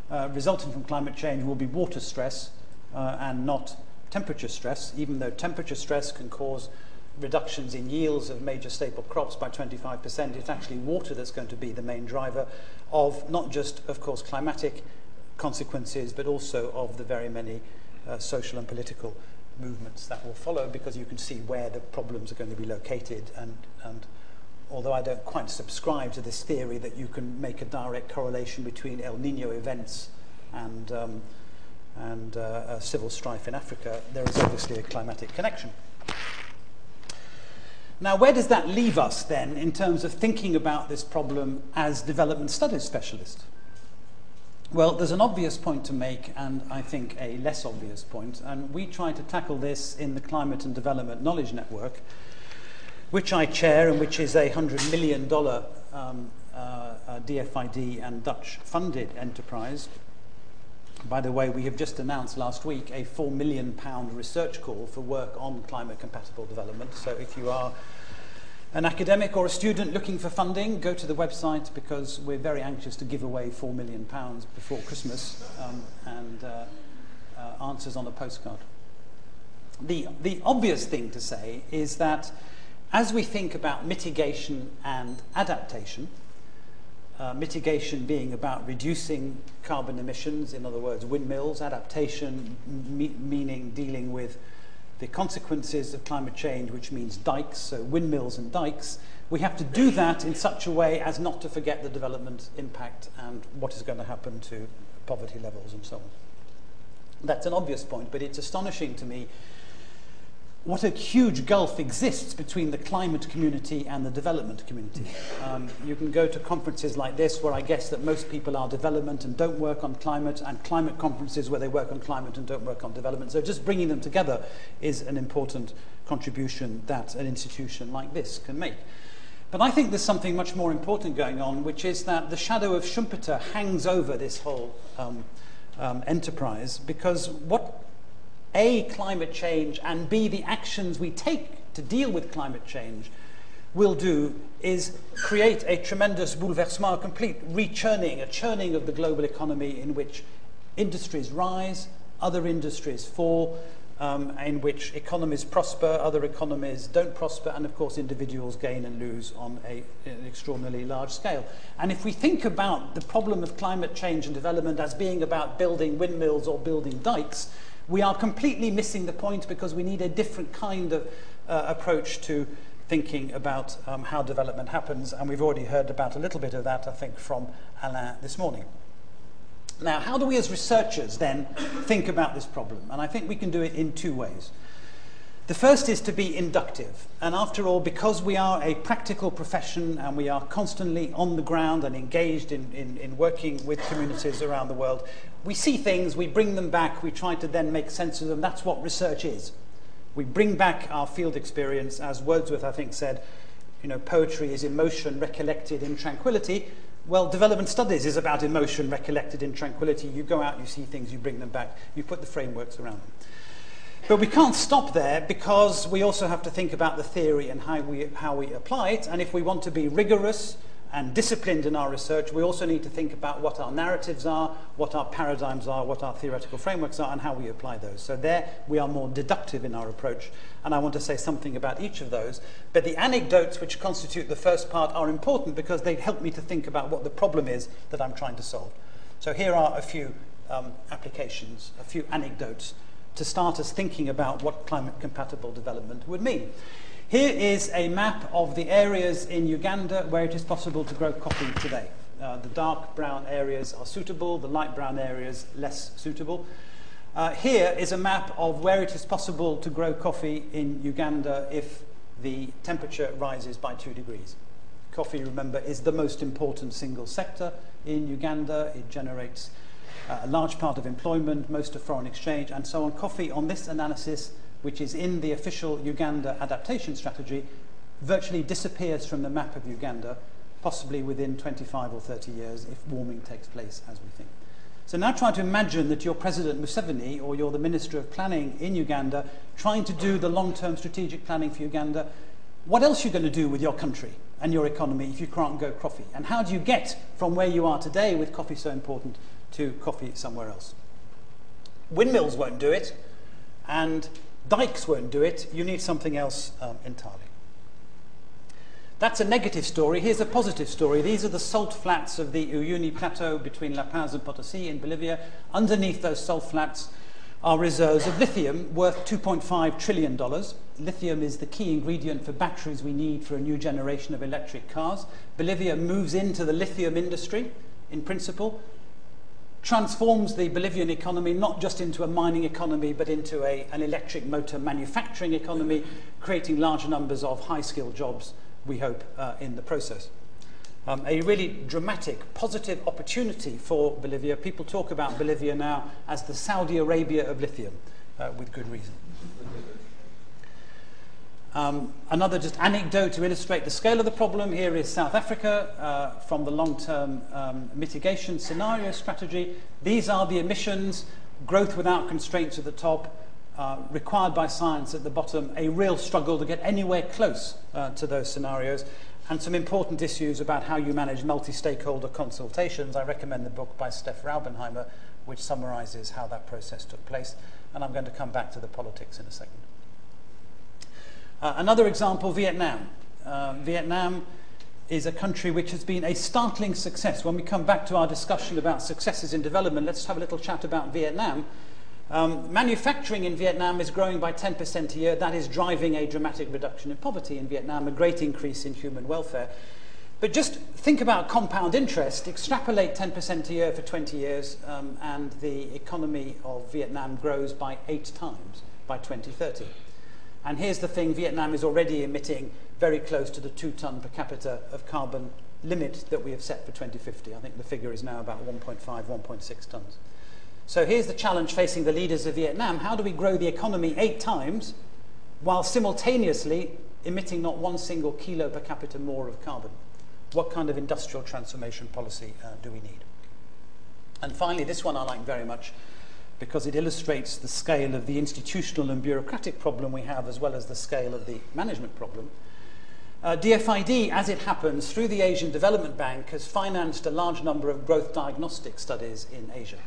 Speaker 3: uh, resulting from climate change will be water stress uh, and not temperature stress, even though temperature stress can cause reductions in yields of major staple crops by twenty-five percent. It's actually water that's going to be the main driver of not just, of course, climatic consequences, but also of the very many uh, social and political movements that will follow, because you can see where the problems are going to be located. And, and although I don't quite subscribe to this theory that you can make a direct correlation between El Nino events and, um, and uh, uh, civil strife in Africa, there is obviously a climatic connection. Now, where does that leave us then in terms of thinking about this problem as development studies specialists? Well, there's an obvious point to make, and I think a less obvious point, and we try to tackle this in the Climate and Development Knowledge Network, which I chair and which is a one hundred million dollars um, uh, uh, D F I D and Dutch funded enterprise. By the way, we have just announced last week a four million pound research call for work on climate-compatible development. So if you are an academic or a student looking for funding, go to the website, because we're very anxious to give away four million pounds before Christmas, um, and uh, uh, answers on a postcard. The, the obvious thing to say is that as we think about mitigation and adaptation, Uh, mitigation being about reducing carbon emissions, in other words, windmills, adaptation me meaning dealing with the consequences of climate change, which means dikes, so windmills and dikes. We have to do that in such a way as not to forget the development impact and what is going to happen to poverty levels and so on. That's an obvious point, but it's astonishing to me what a huge gulf exists between the climate community and the development community. Um, you can go to conferences like this, where I guess that most people are development and don't work on climate, and climate conferences where they work on climate and don't work on development. So just bringing them together is an important contribution that an institution like this can make. But I think there's something much more important going on, which is that the shadow of Schumpeter hangs over this whole um, um, enterprise, because what A, climate change, and B, the actions we take to deal with climate change will do is create a tremendous bouleversement, a complete rechurning, a churning of the global economy, in which industries rise, other industries fall, um, in which economies prosper, other economies don't prosper, and of course individuals gain and lose on a, an extraordinarily large scale. And if we think about the problem of climate change and development as being about building windmills or building dikes, we are completely missing the point, because we need a different kind of uh, approach to thinking about um, how development happens, and we've already heard about a little bit of that, I think, from Alain this morning. Now, how do we as researchers then think about this problem? And I think we can do it in two ways. The first is to be inductive, and after all, because we are a practical profession and we are constantly on the ground and engaged in, in, in working with communities around the world, we see things, we bring them back, we try to then make sense of them. That's what research is. We bring back our field experience, as Wordsworth, I think, said, you know, poetry is emotion recollected in tranquility. Well, development studies is about emotion recollected in tranquility. You go out, you see things, you bring them back, you put the frameworks around them. But we can't stop there, because we also have to think about the theory and how we, how we apply it. And if we want to be rigorous and disciplined in our research, we also need to think about what our narratives are, what our paradigms are, what our theoretical frameworks are, and how we apply those. So there we are more deductive in our approach, and I want to say something about each of those. But the anecdotes which constitute the first part are important, because they help me to think about what the problem is that I'm trying to solve. So here are a few um, applications, a few anecdotes, to start us thinking about what climate-compatible development would mean. Here is a map of the areas in Uganda where it is possible to grow coffee today. Uh, the dark brown areas are suitable, the light brown areas less suitable. Uh, here is a map of where it is possible to grow coffee in Uganda if the temperature rises by two degrees. Coffee, remember, is the most important single sector in Uganda. It generates uh, a large part of employment, most of foreign exchange, and so on. Coffee, on this analysis, which is in the official Uganda adaptation strategy, virtually disappears from the map of Uganda, possibly within twenty-five or thirty years if warming takes place as we think. So now try to imagine that you're President Museveni, or you're the Minister of Planning in Uganda, trying to do the long-term strategic planning for Uganda. what else are you going to do with your country and your economy if you can't grow coffee? And how do you get from where you are today with coffee so important to coffee somewhere else? Windmills won't do it, and dikes won't do it. You need something else um, entirely. That's a negative story. Here's a positive story. These are the salt flats of the Uyuni Plateau between La Paz and Potosi in Bolivia. Underneath those salt flats are reserves of lithium worth two point five trillion dollars. Lithium is the key ingredient for batteries we need for a new generation of electric cars. Bolivia moves into the lithium industry, in principle, transforms the Bolivian economy not just into a mining economy, but into a, an electric motor manufacturing economy, creating large numbers of high-skilled jobs, we hope, uh, in the process. Um, a really dramatic, positive opportunity for Bolivia. People talk about Bolivia now as the Saudi Arabia of lithium, uh, with good reason. Um, another just anecdote to illustrate the scale of the problem. Here is South Africa uh, from the long-term um, mitigation scenario strategy. These are the emissions, growth without constraints at the top, uh, required by science at the bottom, a real struggle to get anywhere close uh, to those scenarios, and some important issues about how you manage multi-stakeholder consultations. I recommend the book by Steph Raubenheimer, which summarizes how that process took place, and I'm going to come back to the politics in a second. Uh, another example, Vietnam. Uh, Vietnam is a country which has been a startling success. When we come back to our discussion about successes in development, let's have a little chat about Vietnam. Um, manufacturing in Vietnam is growing by ten percent a year. That is driving a dramatic reduction in poverty in Vietnam, a great increase in human welfare. But just think about compound interest, extrapolate ten percent a year for twenty years, um, and the economy of Vietnam grows by eight times by twenty thirty. And here's the thing, Vietnam is already emitting very close to the two ton per capita of carbon limit that we have set for twenty fifty. I think the figure is now about one point five, one point six tons. So here's the challenge facing the leaders of Vietnam. How do we grow the economy eight times while simultaneously emitting not one single kilo per capita more of carbon? What kind of industrial transformation policy uh, do we need? And finally, this one I like very much, because it illustrates the scale of the institutional and bureaucratic problem we have, as well as the scale of the management problem. Uh, D F I D, as it happens, through the Asian Development Bank, has financed a large number of growth diagnostic studies in Asia.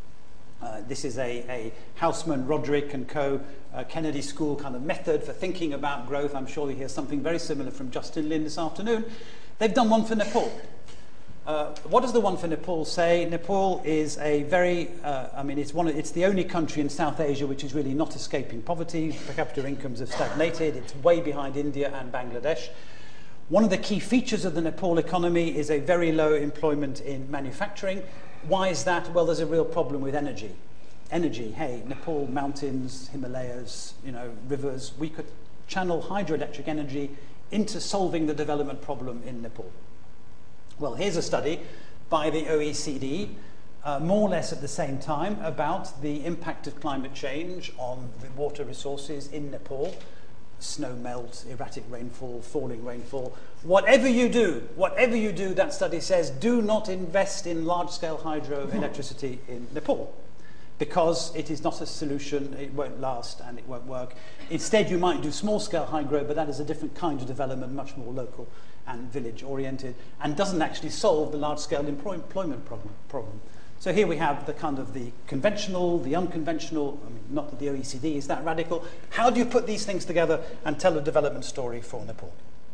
Speaker 3: Uh, this is a, a Houseman, Roderick and co. Uh, Kennedy School kind of method for thinking about growth. I'm sure you hear something very similar from Justin Lin this afternoon. They've done one for Nepal. Uh, what does the one for Nepal say? Nepal is a very, uh, I mean, it's, one of, it's the only country in South Asia which is really not escaping poverty. Per capita incomes have stagnated. It's way behind India and Bangladesh. One of the key features of the Nepal economy is a very low employment in manufacturing. Why is that? Well, there's a real problem with energy. Energy, hey, Nepal, mountains, Himalayas, you know, rivers. We could channel hydroelectric energy into solving the development problem in Nepal. Well, here's a study by the O E C D, uh, more or less at the same time, about the impact of climate change on the water resources in Nepal. Snow melt, erratic rainfall, falling rainfall. Whatever you do, whatever you do, that study says, do not invest in large-scale hydroelectricity in Nepal, because it is not a solution, it won't last, and it won't work. Instead, you might do small-scale hydro, but that is a different kind of development, much more local and village-oriented, and doesn't actually solve the large-scale employment problem. problem. So here we have the kind of the conventional, the unconventional, I mean, not that the O E C D is that radical. How do you put these things together and tell a development story for Nepal?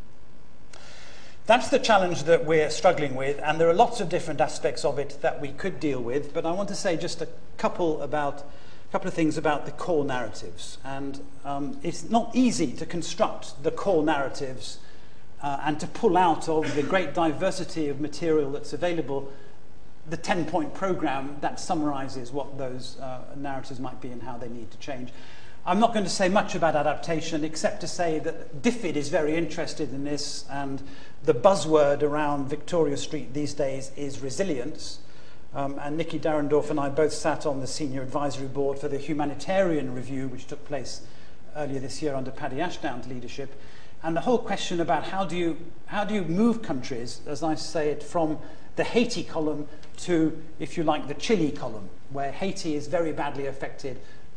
Speaker 3: That's the challenge that we're struggling with, and there are lots of different aspects of it that we could deal with, but I want to say just a couple about a couple of things about the core narratives. And um, it's not easy to construct the core narratives uh, and to pull out of the great diversity of material that's available the ten-point program that summarizes what those uh, narratives might be and how they need to change. I'm not going to say much about adaptation, except to say that DFID is very interested in this, and the buzzword around Victoria Street these days is resilience. Um, and Nikki Darendorf and I both sat on the senior advisory board for the humanitarian review, which took place earlier this year under Paddy Ashdown's leadership. And the whole question about how do you, how do you move countries, as I say it, from the Haiti column to, if you like, the Chile column, where Haiti is very badly affected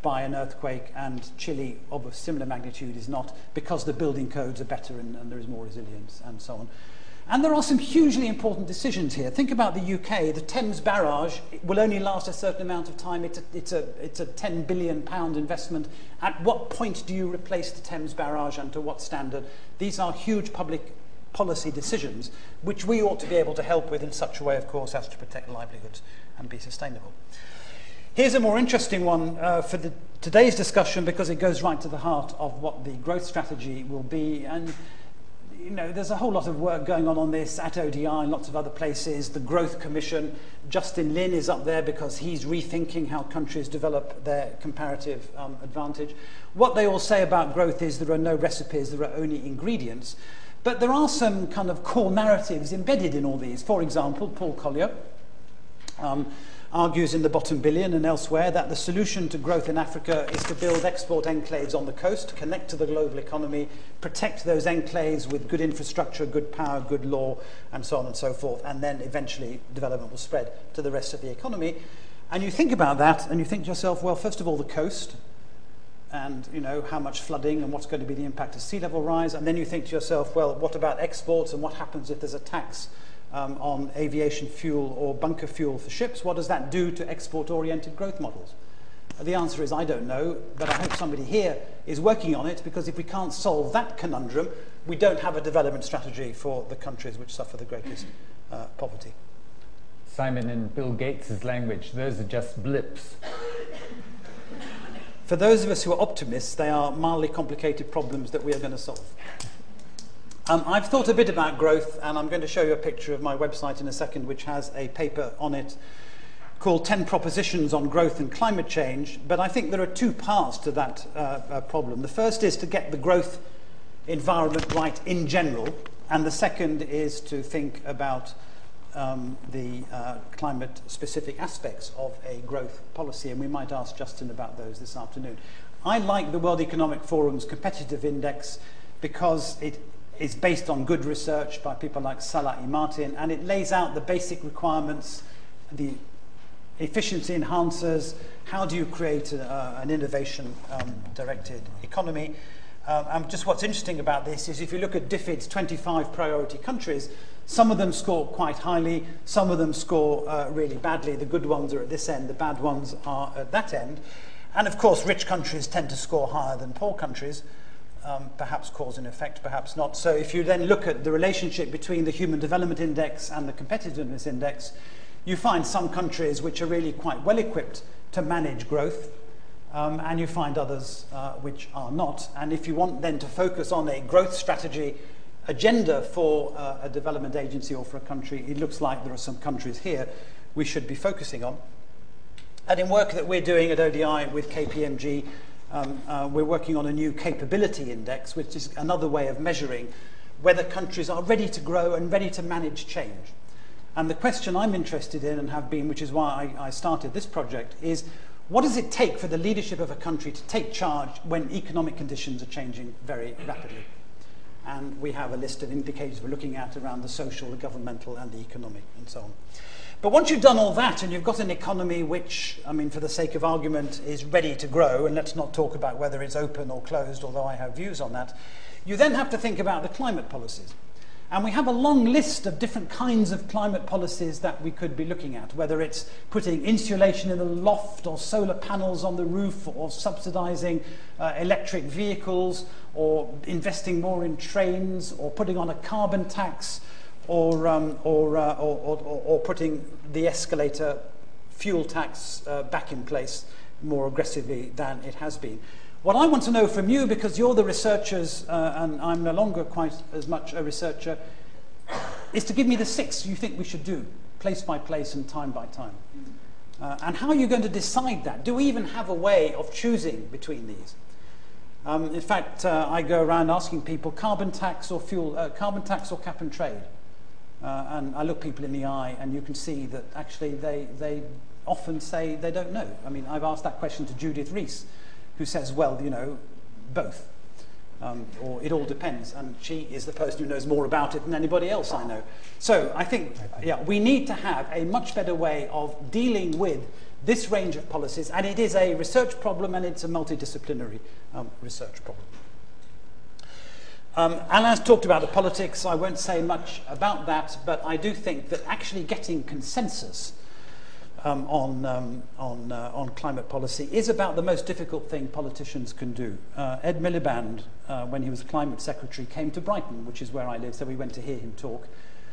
Speaker 3: by an earthquake, and Chile of a similar magnitude is not, because the building codes are better and, and there is more resilience and so on. And there are some hugely important decisions here. Think about the U K. The Thames Barrage will only last a certain amount of time. It's a, it's a, it's a ten billion pound investment. At what point do you replace the Thames Barrage and to what standard? These are huge public policy decisions which we ought to be able to help with in such a way, of course, as to protect livelihoods and be sustainable. Here's a more interesting one uh, for the, today's discussion, because it goes right to the heart of what the growth strategy will be. And you know, there's a whole lot of work going on on this at O D I and lots of other places. The Growth Commission, Justin Lin is up there because he's rethinking how countries develop their comparative um, advantage. What they all say about growth is there are no recipes, there are only ingredients. But there are some kind of core narratives embedded in all these. For example, Paul Collier um, argues in The Bottom Billion and elsewhere that the solution to growth in Africa is to build export enclaves on the coast, connect to the global economy, protect those enclaves with good infrastructure, good power, good law, and so on and so forth, and then eventually development will spread to the rest of the economy. And you think about that and you think to yourself, well, first of all, the coast, and you know how much flooding and what's going to be the impact of sea level rise, and then you think to yourself, well, what about exports and what happens if there's a tax um, on aviation fuel or bunker fuel for ships? What does that do to export-oriented growth models? The answer is I don't know, but I hope somebody here is working on it, because if we can't solve that conundrum, we don't have a development strategy for the countries which suffer the greatest uh, poverty.
Speaker 1: Simon, in Bill Gates' language, those are just blips.
Speaker 3: For those of us who are optimists, they are mildly complicated problems that we are going to solve. Um, I've thought a bit about growth, and I'm going to show you a picture of my website in a second, which has a paper on it called ten Propositions on Growth and Climate Change. But I think there are two parts to that uh, uh, problem. The first is to get the growth environment right in general, and the second is to think about Um, the uh, climate-specific aspects of a growth policy, and we might ask Justin about those this afternoon. I like the World Economic Forum's competitive index because it is based on good research by people like Salah E. Martin, and it lays out the basic requirements, the efficiency enhancers, how do you create a, uh, an innovation-directed um, economy. Uh, and just what's interesting about this is if you look at DFID's twenty-five priority countries, some of them score quite highly, some of them score uh, really badly. The good ones are at this end, the bad ones are at that end. And of course, rich countries tend to score higher than poor countries, um, perhaps cause and effect, perhaps not. So if you then look at the relationship between the Human Development Index and the Competitiveness Index, you find some countries which are really quite well equipped to manage growth, um, and you find others uh, which are not. And if you want then to focus on a growth strategy agenda for uh, a development agency or for a country, it looks like there are some countries here we should be focusing on. And in work that we're doing at O D I with K P M G, um, uh, we're working on a new capability index, which is another way of measuring whether countries are ready to grow and ready to manage change. And the question I'm interested in and have been, which is why I, I started this project, is what does it take for the leadership of a country to take charge when economic conditions are changing very rapidly? And we have a list of indicators we're looking at around the social, the governmental, and the economic, and so on. But once you've done all that and you've got an economy which, I mean, for the sake of argument, is ready to grow, and let's not talk about whether it's open or closed, although I have views on that, you then have to think about the climate policies. And we have a long list of different kinds of climate policies that we could be looking at, whether it's putting insulation in the loft or solar panels on the roof or subsidizing uh, electric vehicles or investing more in trains or putting on a carbon tax or, um, or, uh, or, or, or putting the escalator fuel tax uh, back in place more aggressively than it has been. What I want to know from you, because you're the researchers uh, and I'm no longer quite as much a researcher, is to give me the six you think we should do, place by place and time by time. Uh, and how are you going to decide that? Do we even have a way of choosing between these? Um, in fact, uh, I go around asking people carbon tax or fuel, uh, carbon tax or cap and trade. Uh, and I look people in the eye and you can see that actually they, they often say they don't know. I mean, I've asked that question to Judith Rees, who says, well, you know, both, um, or it all depends, and she is the person who knows more about it than anybody else I know. So I think, yeah, we need to have a much better way of dealing with this range of policies, and it is a research problem and it's a multidisciplinary um, research problem. Um, Alain's talked about the politics. I won't say much about that, but I do think that actually getting consensus um, on, um, on, uh, on climate policy is about the most difficult thing politicians can do. Uh, Ed Miliband, uh, when he was climate secretary, came to Brighton, which is where I live, so we went to hear him talk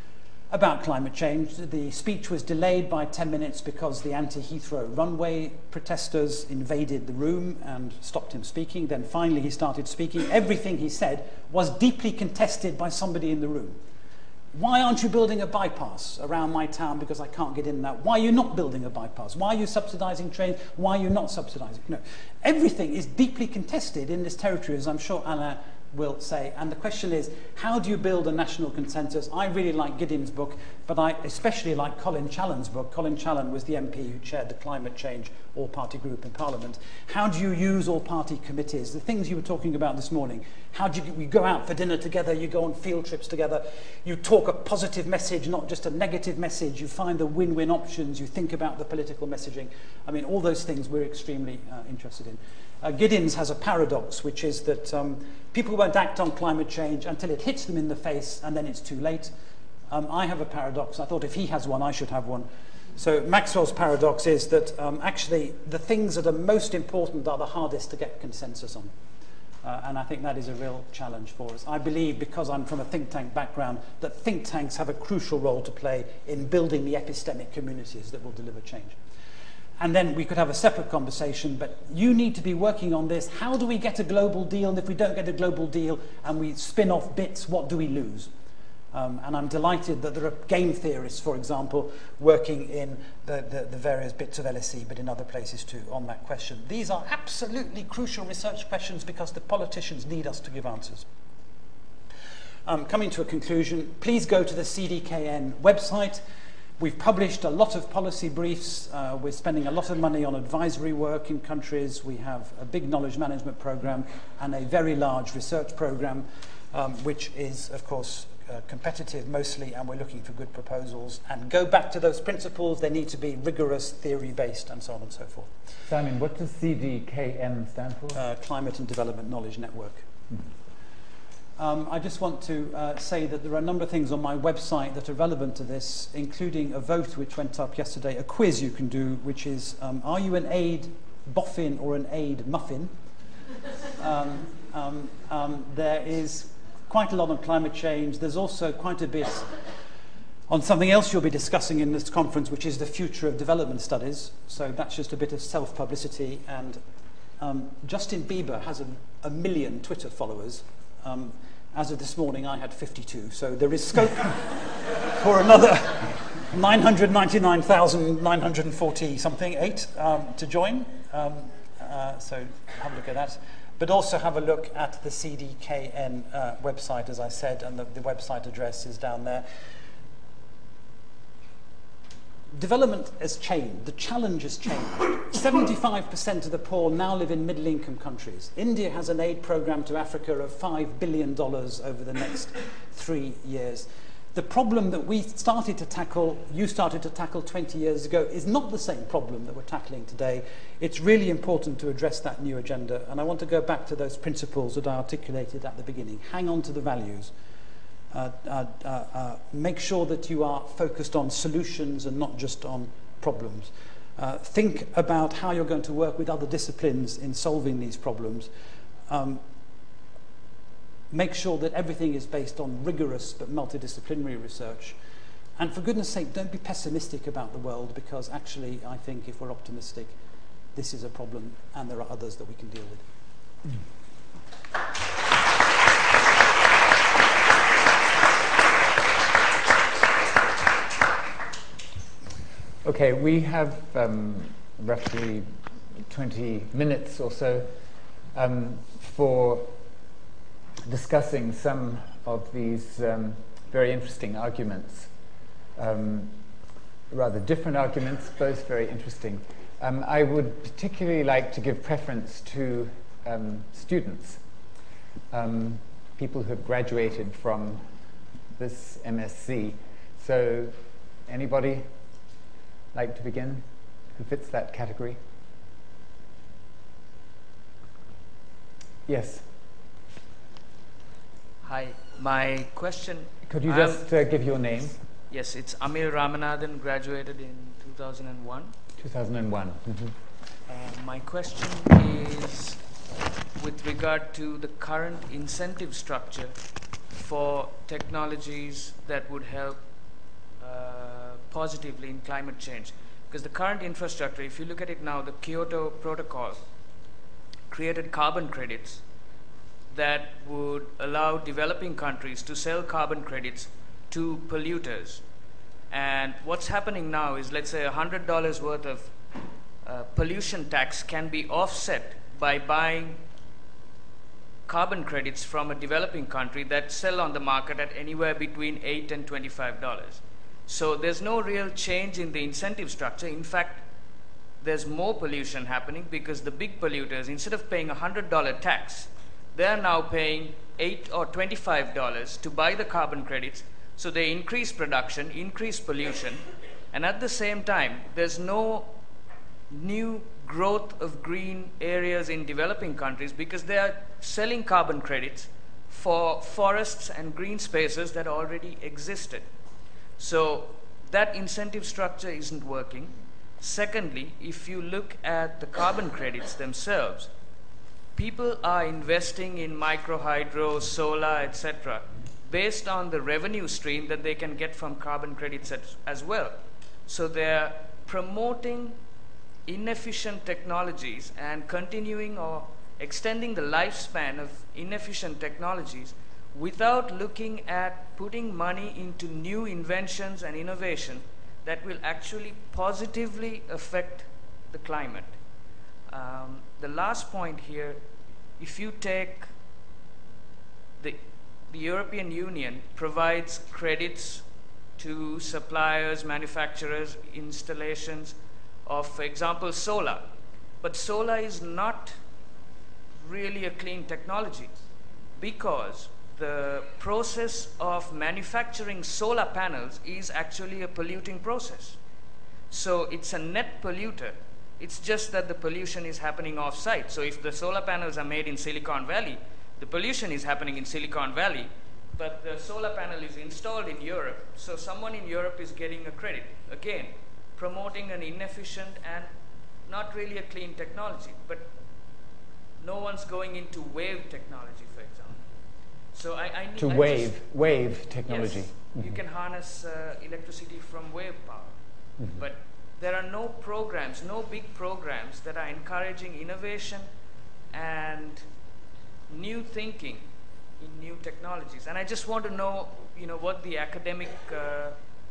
Speaker 3: about climate change. The speech was delayed by ten minutes because the anti-Heathrow runway protesters invaded the room and stopped him speaking. Then finally he started speaking. Everything he said was deeply contested by somebody in the room. Why aren't you building a bypass around my town because I can't get in and out? Why are you not building a bypass? Why are you subsidizing trains? Why are you not subsidizing? No. Everything is deeply contested in this territory, as I'm sure Alain will say. And the question is, how do you build a national consensus? I really like Gideon's book, but I especially like Colin Challen's book. Colin Challen was the M P who chaired the climate change all-party group in Parliament. How do you use all-party committees? The things you were talking about this morning. How do you, you go out for dinner together, you go on field trips together, you talk a positive message, not just a negative message, you find the win-win options, you think about the political messaging. I mean, all those things we're extremely uh, interested in. Uh, Gideon's has a paradox, which is that um, people won't act on climate change until it hits them in the face, and then it's too late. Um, I have a paradox. I thought if he has one, I should have one. So Maxwell's paradox is that um, actually the things that are most important are the hardest to get consensus on. Uh, and I think that is a real challenge for us. I believe, because I'm from a think tank background, that think tanks have a crucial role to play in building the epistemic communities that will deliver change. And then we could have a separate conversation, but you need to be working on this. How do we get a global deal? And if we don't get a global deal and we spin off bits, what do we lose? Um, and I'm delighted that there are game theorists, for example, working in the, the, the various bits of L S E, but in other places too, on that question. These are absolutely crucial research questions because the politicians need us to give answers. Um, coming to a conclusion, please go to the C D K N website. We've published a lot of policy briefs. Uh, we're spending a lot of money on advisory work in countries. We have a big knowledge management program and a very large research program, um, which is, of course, uh, competitive mostly, and we're looking for good proposals. And go back to those principles. They need to be rigorous, theory-based, and so on and so forth.
Speaker 1: Simon, what does C D K N stand for?
Speaker 3: Uh, Climate and Development Knowledge Network. Mm-hmm. Um, I just want to uh, say that there are a number of things on my website that are relevant to this, including a vote which went up yesterday, a quiz you can do, which is, um, are you an aid boffin or an aid muffin? um, um, um, there is quite a lot on climate change. There's also quite a bit on something else you'll be discussing in this conference, which is the future of development studies. So that's just a bit of self-publicity. And um, Justin Bieber has a, a million Twitter followers. Um, as of this morning, I had fifty-two, so there is scope for another nine hundred ninety-nine thousand nine hundred forty something, eight, um, to join. Um, uh, so have a look at that. But also have a look at the C D K N uh, website, as I said, and the, the website address is down there. Development has changed. The challenge has changed. seventy-five percent of the poor now live in middle-income countries. India has an aid program to Africa of five billion dollars over the next three years. The problem that we started to tackle, you started to tackle twenty years ago, is not the same problem that we're tackling today. It's really important to address that new agenda. And I want to go back to those principles that I articulated at the beginning. Hang on to the values. Uh, uh, uh, uh, make sure that you are focused on solutions and not just on problems. Uh, think about how you're going to work with other disciplines in solving these problems. Um, make sure that everything is based on rigorous but multidisciplinary research. And for goodness sake, don't be pessimistic about the world, because actually I think if we're optimistic, this is a problem and there are others that we can deal with. Mm.
Speaker 1: Okay, we have um, roughly twenty minutes or so um, for discussing some of these um, very interesting arguments. Um, rather different arguments, both very interesting. Um, I would particularly like to give preference to um, students, um, people who have graduated from this M S c. So, anybody like to begin? who fits that category? Yes.
Speaker 4: Hi, my question...
Speaker 1: Could you just uh, give your name?
Speaker 4: Yes, it's Amir Ramanathan, graduated in two thousand one.
Speaker 1: two thousand one. Mm-hmm.
Speaker 4: Uh, my question is with regard to the current incentive structure for technologies that would help uh, positively in climate change. Because the current infrastructure, if you look at it now, the Kyoto Protocol created carbon credits that would allow developing countries to sell carbon credits to polluters. And what's happening now is, let's say, one hundred dollars worth of uh, pollution tax can be offset by buying carbon credits from a developing country that sell on the market at anywhere between eight and twenty-five dollars. So there's no real change in the incentive structure. In fact, there's more pollution happening because the big polluters, instead of paying a one hundred dollar tax, they're now paying eight or twenty-five dollars to buy the carbon credits. So they increase production, increase pollution, and at the same time, there's no new growth of green areas in developing countries because they are selling carbon credits for forests and green spaces that already existed. So that incentive structure isn't working. Secondly, if you look at the carbon credits themselves, people are investing in microhydro, solar, et cetera, based on the revenue stream that they can get from carbon credits as, as well. So they're promoting inefficient technologies and continuing or extending the lifespan of inefficient technologies without looking at putting money into new inventions and innovation that will actually positively affect the climate. Um, the last point here, if you take the, the European Union provides credits to suppliers, manufacturers, installations of, for example, solar. But solar is not really a clean technology because the process of manufacturing solar panels is actually a polluting process. So it's a net polluter. It's just that the pollution is happening off-site. So if the solar panels are made in Silicon Valley, the pollution is happening in Silicon Valley, but the solar panel is installed in Europe, so someone in Europe is getting a credit. Again, promoting an inefficient and not really a clean technology, but no one's going into wave technology, for example. So I, I need
Speaker 1: to
Speaker 4: I
Speaker 1: wave,
Speaker 4: just,
Speaker 1: wave technology.
Speaker 4: Yes, mm-hmm. You can harness uh, electricity from wave power, mm-hmm. but there are no programs, no big programs that are encouraging innovation and new thinking in new technologies. And I just want to know, you know, what the academic uh, uh,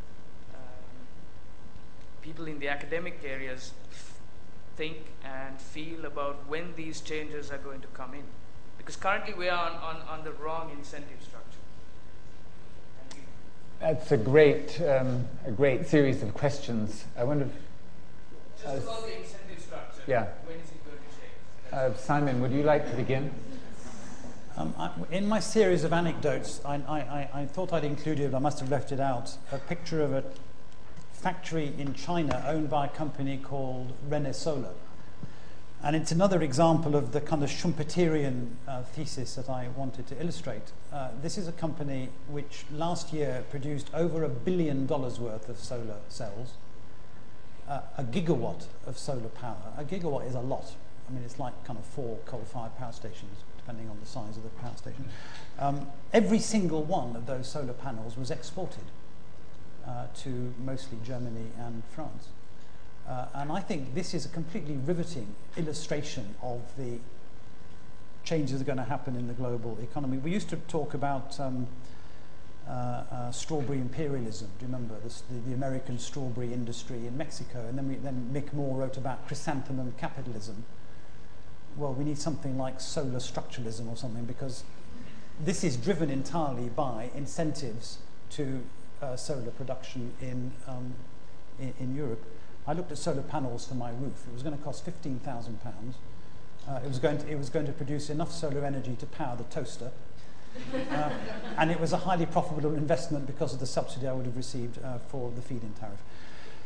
Speaker 4: people in the academic areas f think and feel about when these changes are going to come in. Because currently we are on, on, on the wrong incentive structure. Thank you.
Speaker 1: That's a great, um, a great series of questions. I wonder if...
Speaker 4: Just
Speaker 1: uh,
Speaker 4: about the incentive structure.
Speaker 1: Yeah.
Speaker 4: When is it going to change?
Speaker 1: Uh, Simon, would you like to begin?
Speaker 3: Um, I, in my series of anecdotes, I, I, I thought I'd included, I must have left it out, a picture of a factory in China owned by a company called Renesola. And it's another example of the kind of Schumpeterian uh, thesis that I wanted to illustrate. Uh, this is a company which last year produced over a billion dollars worth of solar cells, uh, a gigawatt of solar power. A gigawatt is a lot. I mean, it's like kind of four coal-fired power stations, depending on the size of the power station. Um, every single one of those solar panels was exported uh, to mostly Germany and France. Uh, and I think this is a completely riveting illustration of the changes that are going to happen in the global economy. We used to talk about um, uh, uh, strawberry imperialism. Do you remember this, the, the American strawberry industry in Mexico? And then, we, then Mick Moore wrote about chrysanthemum capitalism. Well, we need something like solar structuralism or something, because this is driven entirely by incentives to uh, solar production in, um, in, in Europe. I looked at solar panels for my roof. It was going to cost fifteen thousand pounds. Uh, it was going to, it was going to produce enough solar energy to power the toaster. Uh, and it was a highly profitable investment because of the subsidy I would have received uh, for the feed-in tariff.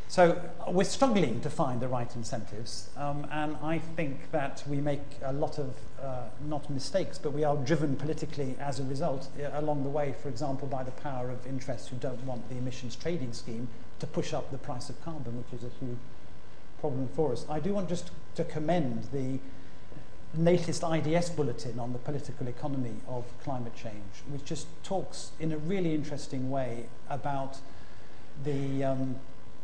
Speaker 3: So we're struggling to find the right incentives, um, and I think that we make a lot of, uh, not mistakes, but we are driven politically as a result uh, along the way, for example, by the power of interests who don't want the emissions trading scheme to push up the price of carbon, which is a huge problem for us. I do want just to commend the latest I D S bulletin on the political economy of climate change, which just talks in a really interesting way about the um,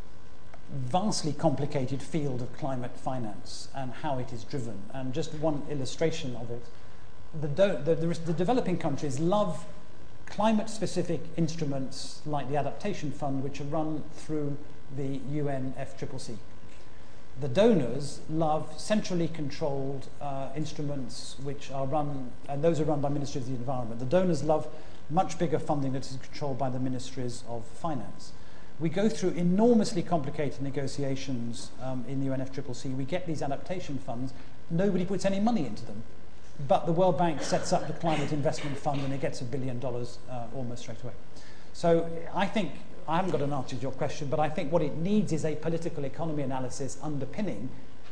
Speaker 3: vastly complicated field of climate finance and how it is driven. And just one illustration of it, the, do the, the, the developing countries love climate-specific instruments like the Adaptation Fund, which are run through the U N F C C C. The donors love centrally controlled uh, instruments which are run, and those are run by Ministries of the Environment. The donors love much bigger funding that is controlled by the Ministries of Finance. We go through enormously complicated negotiations um, in the U N F C C C. We get these adaptation funds. Nobody puts any money into them. But the World Bank sets up the Climate Investment Fund and it gets a billion dollars uh, almost straight away. So I think, I haven't got an answer to your question, but I think what it needs is a political economy analysis underpinning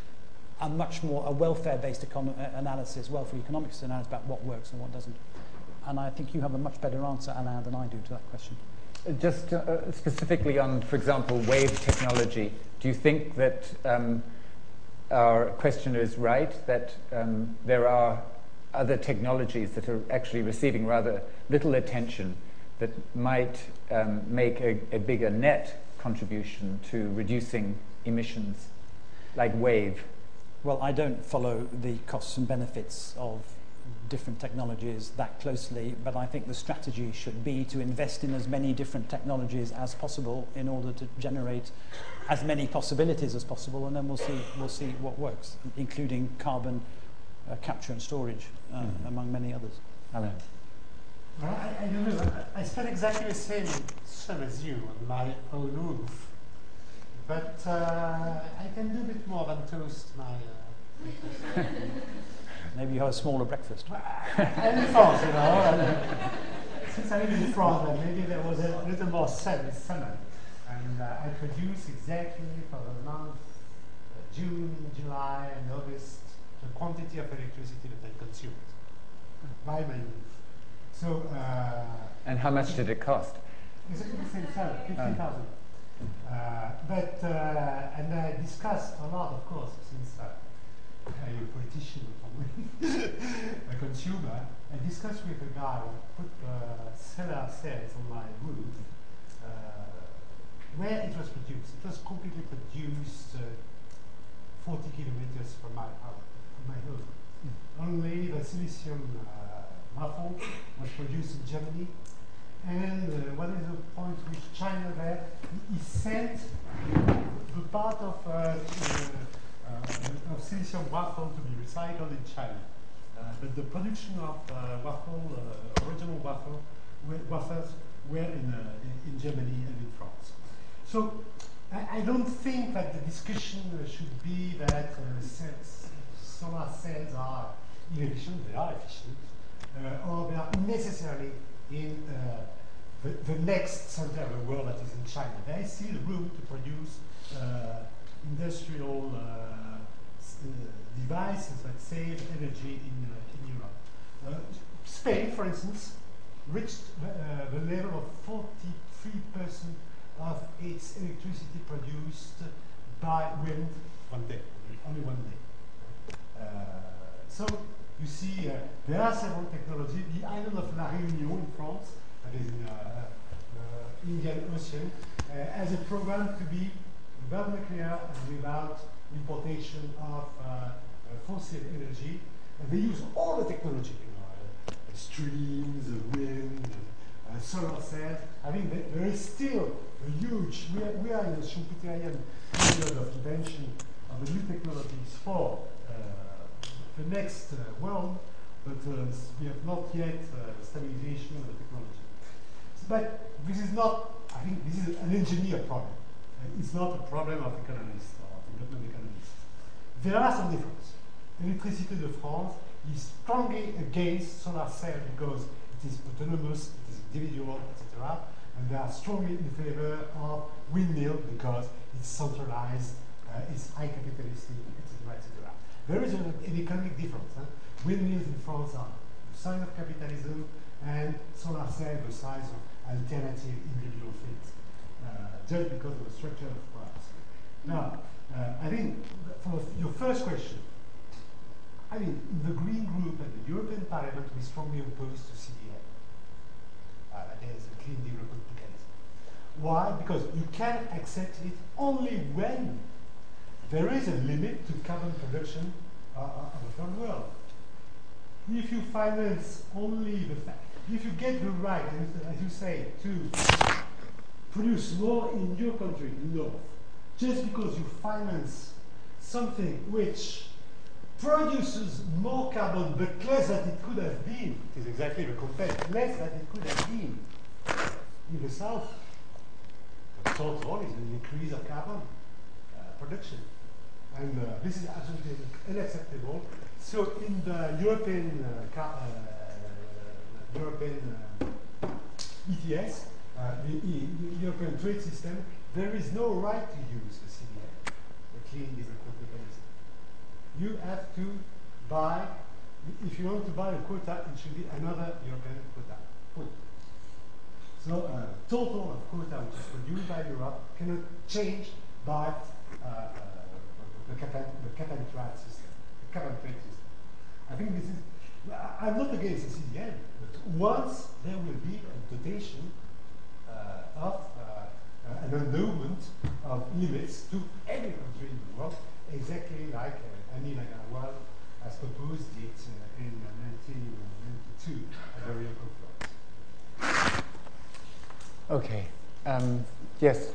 Speaker 3: a much more a welfare-based analysis, welfare economics analysis about what works and what doesn't. And I think you have a much better answer, Alain, than I do to that question.
Speaker 1: Just uh, specifically on, for example, wave technology, do you think that um, our questioner is right, that um, there are other technologies that are actually receiving rather little attention that might um, make a, a bigger net contribution to reducing emissions, like wave?
Speaker 3: Well, I don't follow the costs and benefits of different technologies that closely, but I think the strategy should be to invest in as many different technologies as possible in order to generate as many possibilities as possible, and then we'll see we'll see what works, including carbon uh, capture and storage, uh, mm-hmm. among many others.
Speaker 1: Alain.
Speaker 2: Well, I, I don't know. I, I spent exactly the same sum as you on my own roof, but uh, I can do a bit more than toast my. Uh,
Speaker 3: Maybe you have a smaller breakfast.
Speaker 2: I'm in France, you know. And since I live in France, then maybe there was a little more sun this summer. And uh, I produce exactly for the month uh, June, July, and August the quantity of electricity that I consumed by my roof. So. Uh,
Speaker 1: and how much did it cost?
Speaker 2: Exactly the same salary, fifteen thousand. Oh. Uh, but uh, and I discussed a lot, of course, since. Uh, I'm a politician, a consumer. I discussed with a guy who put uh, solar cells on my roof, uh, where it was produced. It was completely produced uh, forty kilometers from my house, from my home. Mm. Only the silicium uh, waffle was produced in Germany. And uh, what is the point with China there? He, he sent the part of uh, Uh, of silicium waffle to be recycled in China. Uh, but the production of uh, waffle, uh, original waffle, waffles were in, uh, in, in Germany and in France. So I, I don't think that the discussion uh, should be that uh, cells, solar cells are inefficient, they are efficient, uh, or they are necessarily in uh, the, the next center of the world that is in China. There is still room to produce uh, industrial uh, uh, devices that save energy in, uh, in Europe. Uh, Spain, for instance, reached uh, the level of forty-three percent of its electricity produced by wind one day, only one day. Uh, so you see, uh, there are several technologies. The island of La Réunion in France, that is in the uh, uh, Indian Ocean, uh, has a program to be without nuclear and without importation of uh, uh, fossil energy. And they use all the technology, you know, uh, streams, uh, wind, uh, solar cells. I mean, th there is still a huge, we are, we are in a Schumpeterian period of invention of the new technologies for uh, the next uh, world, but uh, we have not yet uh, stabilization of the technology. But this is not, I think this is an engineer problem. It's not a problem of economists or development economists. There are some differences. Electricité de France is strongly against solar cell because it is autonomous, it is individual, et cetera. and they are strongly in favor of windmill because it's centralized, uh, it's high capitalistic, et cetera, et cetera. There is an, an economic difference. Huh? Windmills in France are a sign of capitalism, and solar cells the size of alternative individual fields, uh, just because of the structure of price. Now, uh, I think for your first question, I mean, the Green Group and the European Parliament, we strongly opposed to C D M. Uh, that is a clean development mechanism. Why? Because you can accept it only when there is a limit to carbon production uh, of the third world. If you finance only the fact, if you get the right, as you say, to produce more in your country, no, just because you finance something which produces more carbon but less than it could have been, it is exactly the context, less than it could have been in the south, the total is an increase of carbon uh, production. And uh, this is absolutely unacceptable. So in the European uh, car, uh, European uh, E T S, uh, the, e the European trade system, there is no right to use the C D M, the clean development mechanism. You have to buy, if you want to buy a quota, it should be another European quota. Point. So uh, total of quota which is produced by Europe cannot change by uh, uh, the cap and trade system, the cap and trade system. I think this is, I'm not against the C D M, but once there will be a dotation uh, of uh, an endowment of limits to every country in the world, exactly like uh, Annie Agarwal has proposed it uh, in nineteen ninety-two at the Rio Conference.
Speaker 1: Okay. Um, yes.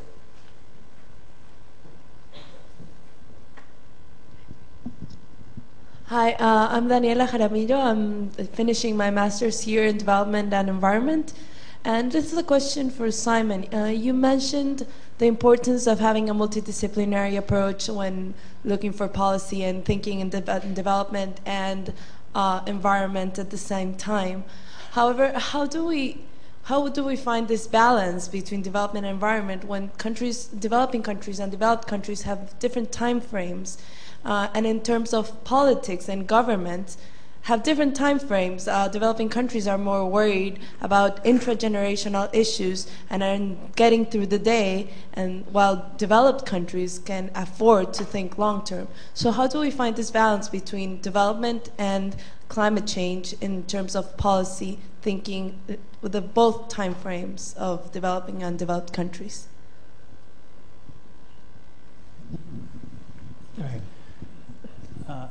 Speaker 5: Hi, uh, I'm Daniela Jaramillo. I'm finishing my master's here in development and environment. And this is a question for Simon. Uh, you mentioned the importance of having a multidisciplinary approach when looking for policy and thinking in, de in development and uh, environment at the same time. However, how do we how do we find this balance between development and environment when countries, developing countries and developed countries have different time frames? Uh, and in terms of politics and government, have different time frames. Uh, developing countries are more worried about intragenerational issues and are getting through the day, and while developed countries can afford to think long term. So how do we find this balance between development and climate change in terms of policy thinking with the both time frames of developing and developed countries?
Speaker 1: Go ahead.
Speaker 3: Uh,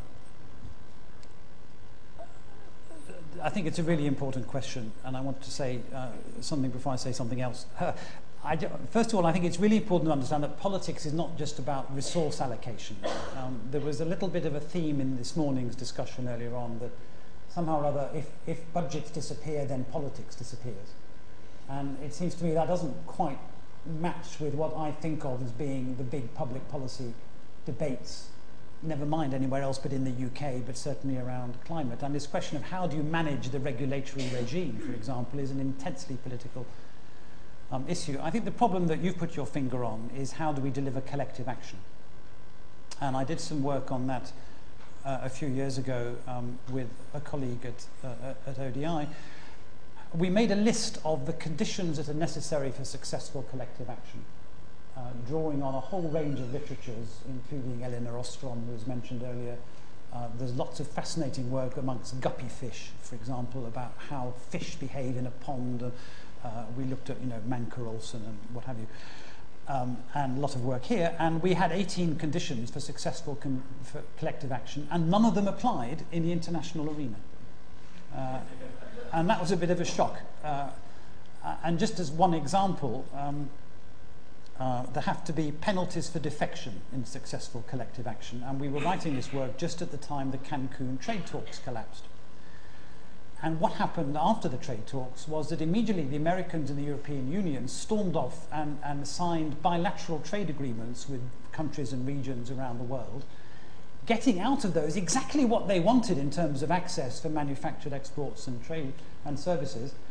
Speaker 3: I think it's a really important question, and I want to say uh, something before I say something else. Uh, I do, first of all, I think it's really important to understand that politics is not just about resource allocation. Um, there was a little bit of a theme in this morning's discussion earlier on that somehow or other, if, if budgets disappear, then politics disappears. And it seems to me that doesn't quite match with what I think of as being the big public policy debates, never mind anywhere else but in the U K, but certainly around climate. And this question of how do you manage the regulatory regime, for example, is an intensely political um, issue. I think the problem that you've put your finger on is how do we deliver collective action. And I did some work on that uh, a few years ago um, with a colleague at, uh, at O D I. We made a list of the conditions that are necessary for successful collective action. Uh, drawing on a whole range of literatures, including Elinor Ostrom, who was mentioned earlier. Uh, there's lots of fascinating work amongst guppy fish, for example, about how fish behave in a pond. Uh, we looked at, you know, Manker Olsen and what have you. Um, and a lot of work here. And we had eighteen conditions for successful com for collective action, and none of them applied in the international arena. Uh, and that was a bit of a shock. Uh, and just as one example, um, Uh, there have to be penalties for defection in successful collective action, and we were writing this work just at the time the Cancun trade talks collapsed. And what happened after the trade talks was that immediately the Americans and the European Union stormed off and, and signed bilateral trade agreements with countries and regions around the world, getting out of those exactly what they wanted in terms of access for manufactured exports and trade and services,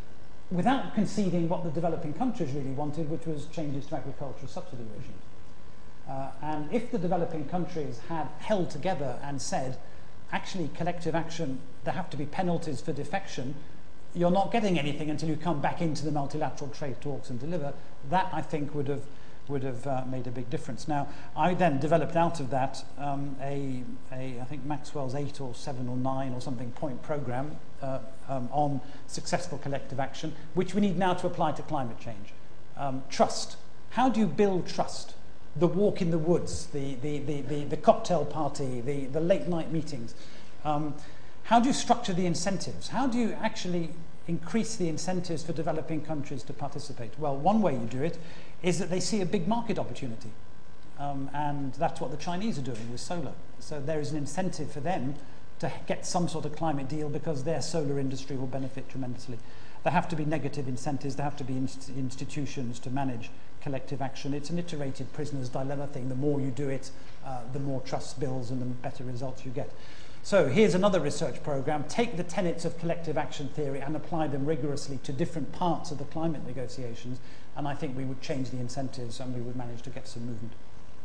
Speaker 3: without conceding what the developing countries really wanted, which was changes to agricultural subsidy regimes. Uh, and if the developing countries had held together and said, actually, collective action, there have to be penalties for defection, you're not getting anything until you come back into the multilateral trade talks and deliver, that, I think, would have would have uh, made a big difference. Now, I then developed out of that um, a, a, I think Maxwell's eight or seven or nine or something point program uh, um, on successful collective action, which we need now to apply to climate change. Um, trust. How do you build trust? The walk in the woods, the, the, the, the, the cocktail party, the, the late night meetings. Um, how do you structure the incentives? How do you actually increase the incentives for developing countries to participate? Well, one way you do it is that they see a big market opportunity. Um, and that's what the Chinese are doing with solar. So there is an incentive for them to get some sort of climate deal because their solar industry will benefit tremendously. There have to be negative incentives, there have to be inst institutions to manage collective action. It's an iterated prisoner's dilemma thing. The more you do it, uh, the more trust builds and the better results you get. So here's another research program. Take the tenets of collective action theory and apply them rigorously to different parts of the climate negotiations, and I think we would change the incentives and we would manage to get some movement.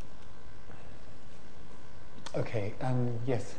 Speaker 1: Okay, um, yes.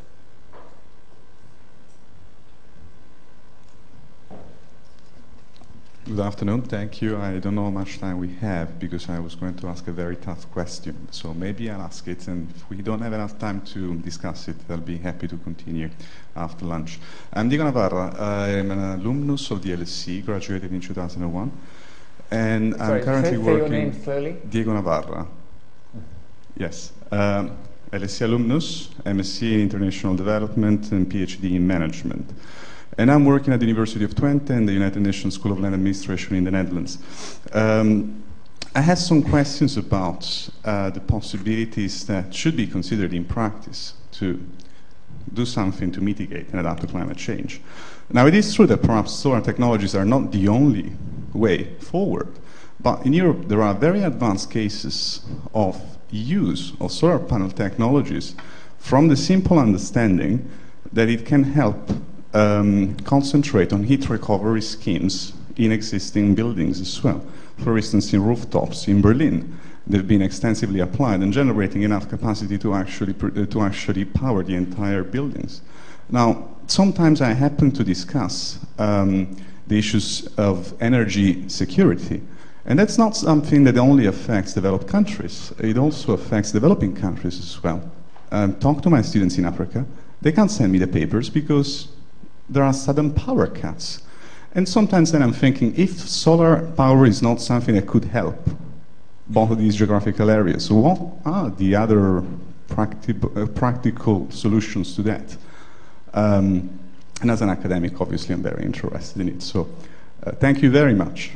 Speaker 6: Good afternoon, thank you. I don't know how much time we have because I was going to ask a very tough question. So maybe I'll ask it, and if we don't have enough time to discuss it, I'll be happy to continue after lunch. I'm Diego Navarra. I'm an alumnus of the L S C, graduated in two thousand one. And
Speaker 1: Sorry,
Speaker 6: I'm currently
Speaker 1: say,
Speaker 6: working...
Speaker 1: Say your name slowly.
Speaker 6: Diego Navarra. Yes. Um, L S C alumnus, M S c in International Development, and PhD in Management. And I'm working at the University of Twente and the United Nations School of Land Administration in the Netherlands. Um, I had some questions about uh, the possibilities that should be considered in practice to do something to mitigate and adapt to climate change. Now, it is true that perhaps solar technologies are not the only way forward, but in Europe there are very advanced cases of use of solar panel technologies from the simple understanding that it can help Um, concentrate on heat recovery schemes in existing buildings as well. For instance, in rooftops in Berlin, they've been extensively applied and generating enough capacity to actually uh, to actually power the entire buildings. Now, sometimes I happen to discuss um, the issues of energy security, and that's not something that only affects developed countries. It also affects developing countries as well. Um, talk to my students in Africa; they can't send me the papers because there are sudden power cuts. And sometimes then I'm thinking, if solar power is not something that could help both of these geographical areas, what are the other practi uh, practical solutions to that? Um, and as an academic, obviously, I'm very interested in it. So uh, thank you very much.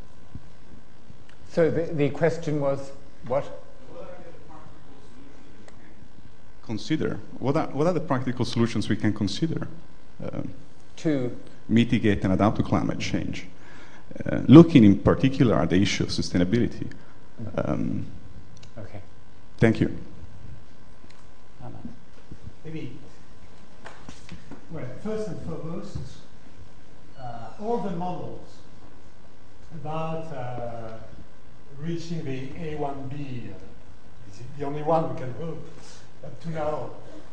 Speaker 1: So the, the question was, what?
Speaker 6: What are the practical solutions we can consider? What are, what are the practical solutions we can consider? Um,
Speaker 1: to
Speaker 6: mitigate and adapt to climate change. Uh, looking in particular at the issue of sustainability. Um,
Speaker 1: okay.
Speaker 6: Thank you.
Speaker 2: Maybe, well, first and foremost, uh, all the models about uh, reaching the A one B, uh, is the only one we can hope up to now.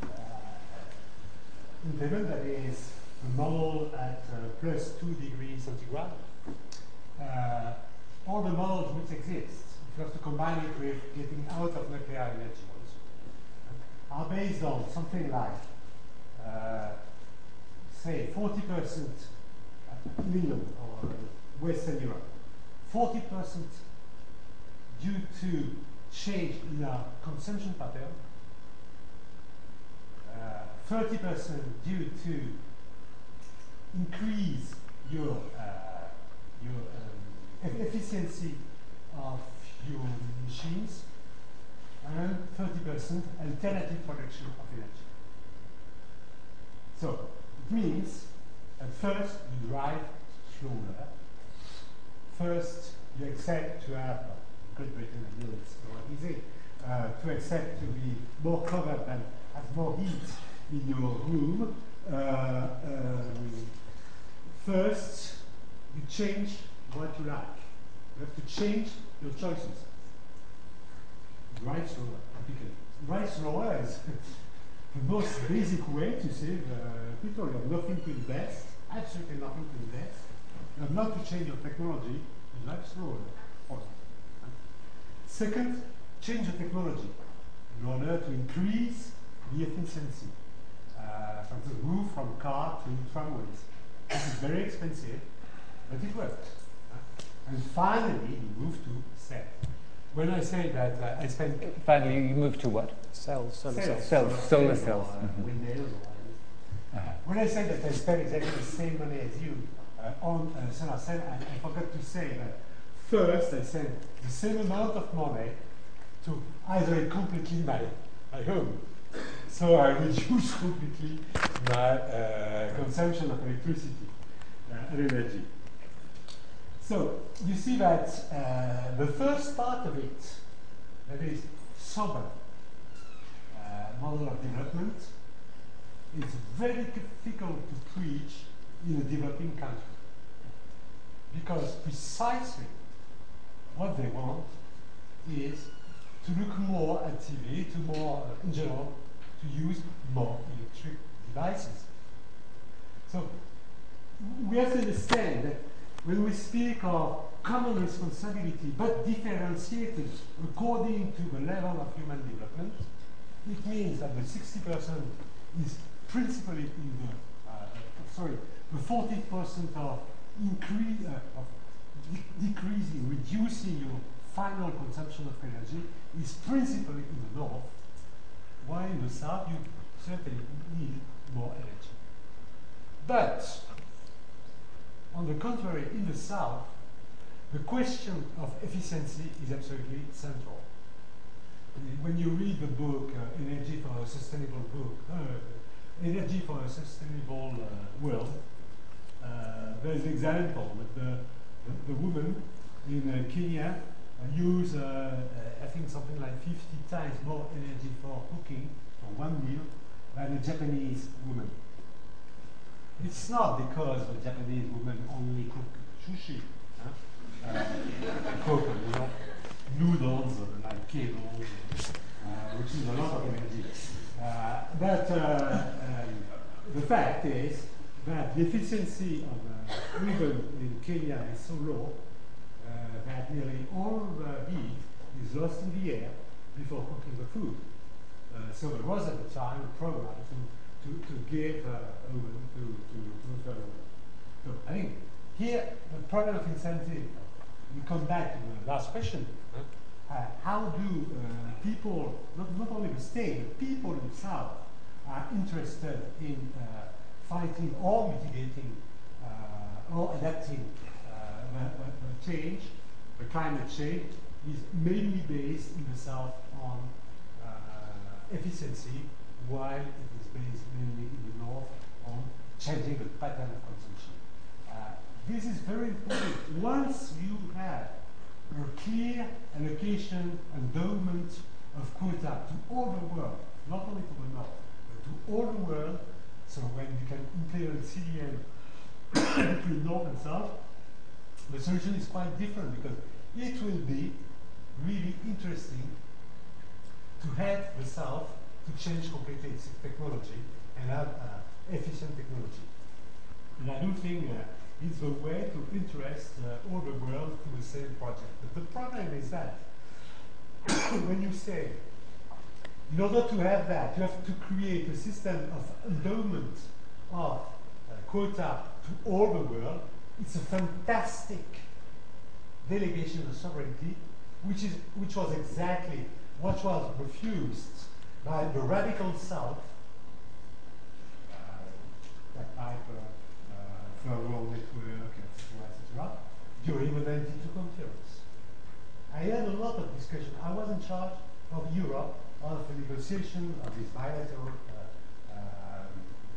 Speaker 2: Implement that is a model at uh, plus two degrees centigrade. Uh, all the models which exist, if you have to combine it with getting out of nuclear energy, are based on something like, uh, say, forty percent minimum or Western Europe, forty percent due to change in our consumption pattern, thirty percent uh, due to increase your, uh, your um, efficiency of your machines, and thirty percent alternative production of energy. So it means that first you drive slower, first you accept to have, Great Britain, I know it's not easy, uh, to accept to be more covered and have more heat in your room. Uh, um, first, you change what you like. You have to change your choices. Drive slower, typically. Drive slower is the most basic way to save uh, people. You have nothing to invest, absolutely nothing to invest. You have not to change your technology, you drive slower. Also. Second, change the technology in order to increase the efficiency. Uh, for instance, move from car to tramways. This is very expensive, but it works. And finally, you move to cell. When I say that uh, I spend...
Speaker 1: Finally, you move to what?
Speaker 3: Cells, solar cells.
Speaker 1: Cells, solar cells.
Speaker 2: Or, uh,
Speaker 1: Mhm.
Speaker 2: windmills or uh, when I say that I spend exactly the same money as you uh, on uh, solar cell, I, I forgot to say that first I spend the same amount of money to isolate completely my, my home. So I reduce completely my uh, consumption of electricity uh, and energy. So you see that uh, the first part of it, that is sober uh, model of development, is very difficult to preach in a developing country. Because precisely what they want is to look more at T V, to more, uh, in general, to use more electric devices. So we have to understand that when we speak of common responsibility, but differentiated according to the level of human development, it means that the sixty percent is principally in the, uh, sorry, the forty percent of increase, uh, of de decreasing, reducing your final consumption of energy is principally in the north, while in the south you certainly need more energy. But on the contrary, in the south, the question of efficiency is absolutely central. When you read the book, uh, Energy for a Sustainable Book, uh, Energy for a Sustainable uh, World, uh, there's an example that the, the, the woman in uh, Kenya uh, use, uh, uh, I think, something like fifty times more energy for cooking for one meal than a Japanese woman. It's not because the Japanese women only cook sushi, huh? uh, cook you know, noodles like kebab, uh, which is a lot of energy. Uh, but uh, um, the fact is that the efficiency of uh, women in Kenya is so low uh, that nearly all the heat is lost in the air before cooking the food. Uh, so there was at the time a program to To, to give uh, over to, to, to further. So I think here the problem of incentive, we come back to the last question. Huh? Uh, how do uh, people, not, not only the state, but people in the South are interested in uh, fighting or mitigating uh, or adapting uh, the, the, the change, the climate change, is mainly based in the South on uh, efficiency, while it is based mainly in the north on changing the pattern of consumption. Uh, this is very important. Once you have a clear allocation, endowment of quota to all the world, not only to the north, but to all the world, so when you can implement C D M between north and south, the solution is quite different because it will be really interesting to have the south to change completely its technology and have uh, efficient technology. And I do think uh, it's the way to interest uh, all the world to the same project. But the problem is that when you say, in order to have that, you have to create a system of endowment of uh, quota to all the world, it's a fantastic delegation of sovereignty, which, is, which was exactly what was refused by the radical South, uh, that type of uh, third world network, et cetera, et cetera, during the ninety-two conference. I had a lot of discussion. I was in charge of Europe, of the negotiation of this bilateral, uh, um,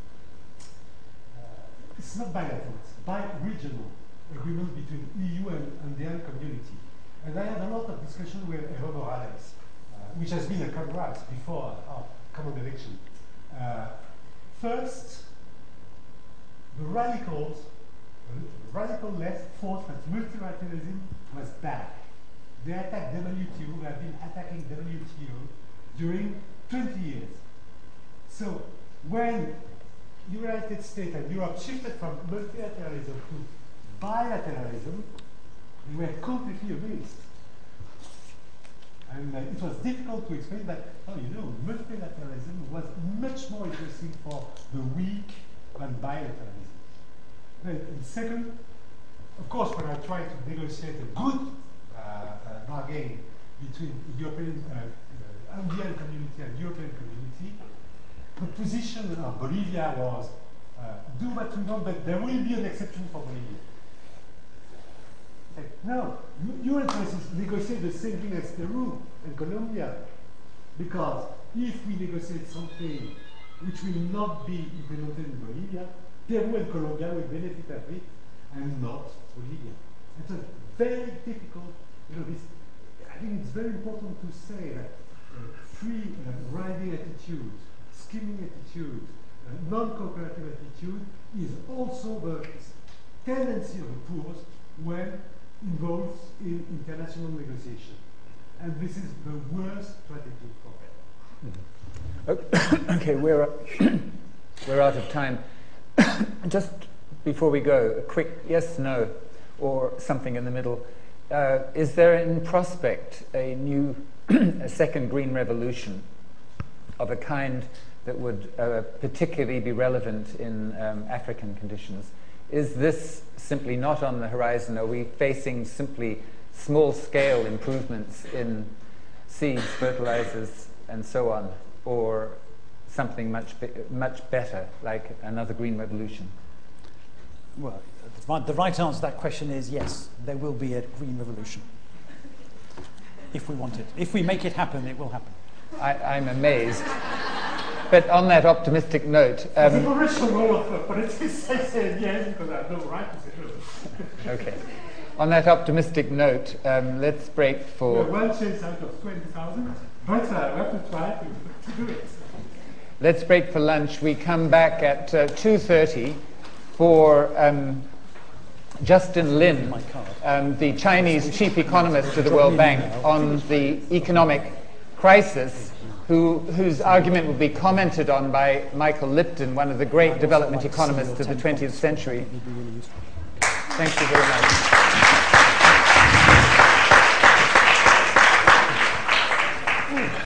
Speaker 2: uh, it's not bilateral, it's bi-regional agreement between E U and Andean community. And I had a lot of discussion with Evo Morales, which has been a comrade before our common election. Uh, first, the radicals, the radical left thought that multilateralism was bad. They attacked W T O, they have been attacking W T O during twenty years. So when the United States and Europe shifted from multilateralism to bilateralism, they were completely amazed. And uh, it was difficult to explain that, oh, you know, multilateralism was much more interesting for the weak than bilateralism. And, and second, of course, when I try to negotiate a good uh, uh, bargain between European, uh, uh, Andean community and European community, the position of Bolivia was uh, do what we want, but there will be an exception for Bolivia. Like, no, you, you and negotiate the same thing as Peru and Colombia, because if we negotiate something which will not be implemented in Bolivia, Peru and Colombia will benefit of it, and not Bolivia. And so very difficult. You know, this. I think it's very important to say that uh, free uh, riding attitude, skimming attitude, uh, non-cooperative attitude is also the tendency of the poor when involved in international negotiation. And this is the worst strategy for them.
Speaker 1: Mm-hmm. Okay, we're, we're out of time. Just before we go, a quick yes, no, or something in the middle. Uh, is there in prospect a new, a second green revolution of a kind that would uh, particularly be relevant in um, African conditions? Is this simply not on the horizon? Are we facing simply small-scale improvements in seeds, fertilizers, and so on, or something much be much better, like another green revolution?
Speaker 3: Well, the right answer to that question is yes, there will be a green revolution. If we want it. If we make it happen, it will happen.
Speaker 1: I, I'm amazed. But on that optimistic note... Um,
Speaker 2: the professional of politics, I said yes, because I have no right to say no.
Speaker 1: Okay. On that optimistic note, um, let's break for...
Speaker 2: We're one chance out of twenty thousand, but uh, we have to try to, to do it.
Speaker 1: Let's break for lunch. We come back at uh, two thirty for um, Justin Lin, um, the Chinese chief economist to the World Bank, on the economic crisis, who, whose argument will be commented on by Michael Lipton, one of the great development economists of the twentieth century. Thank you very much.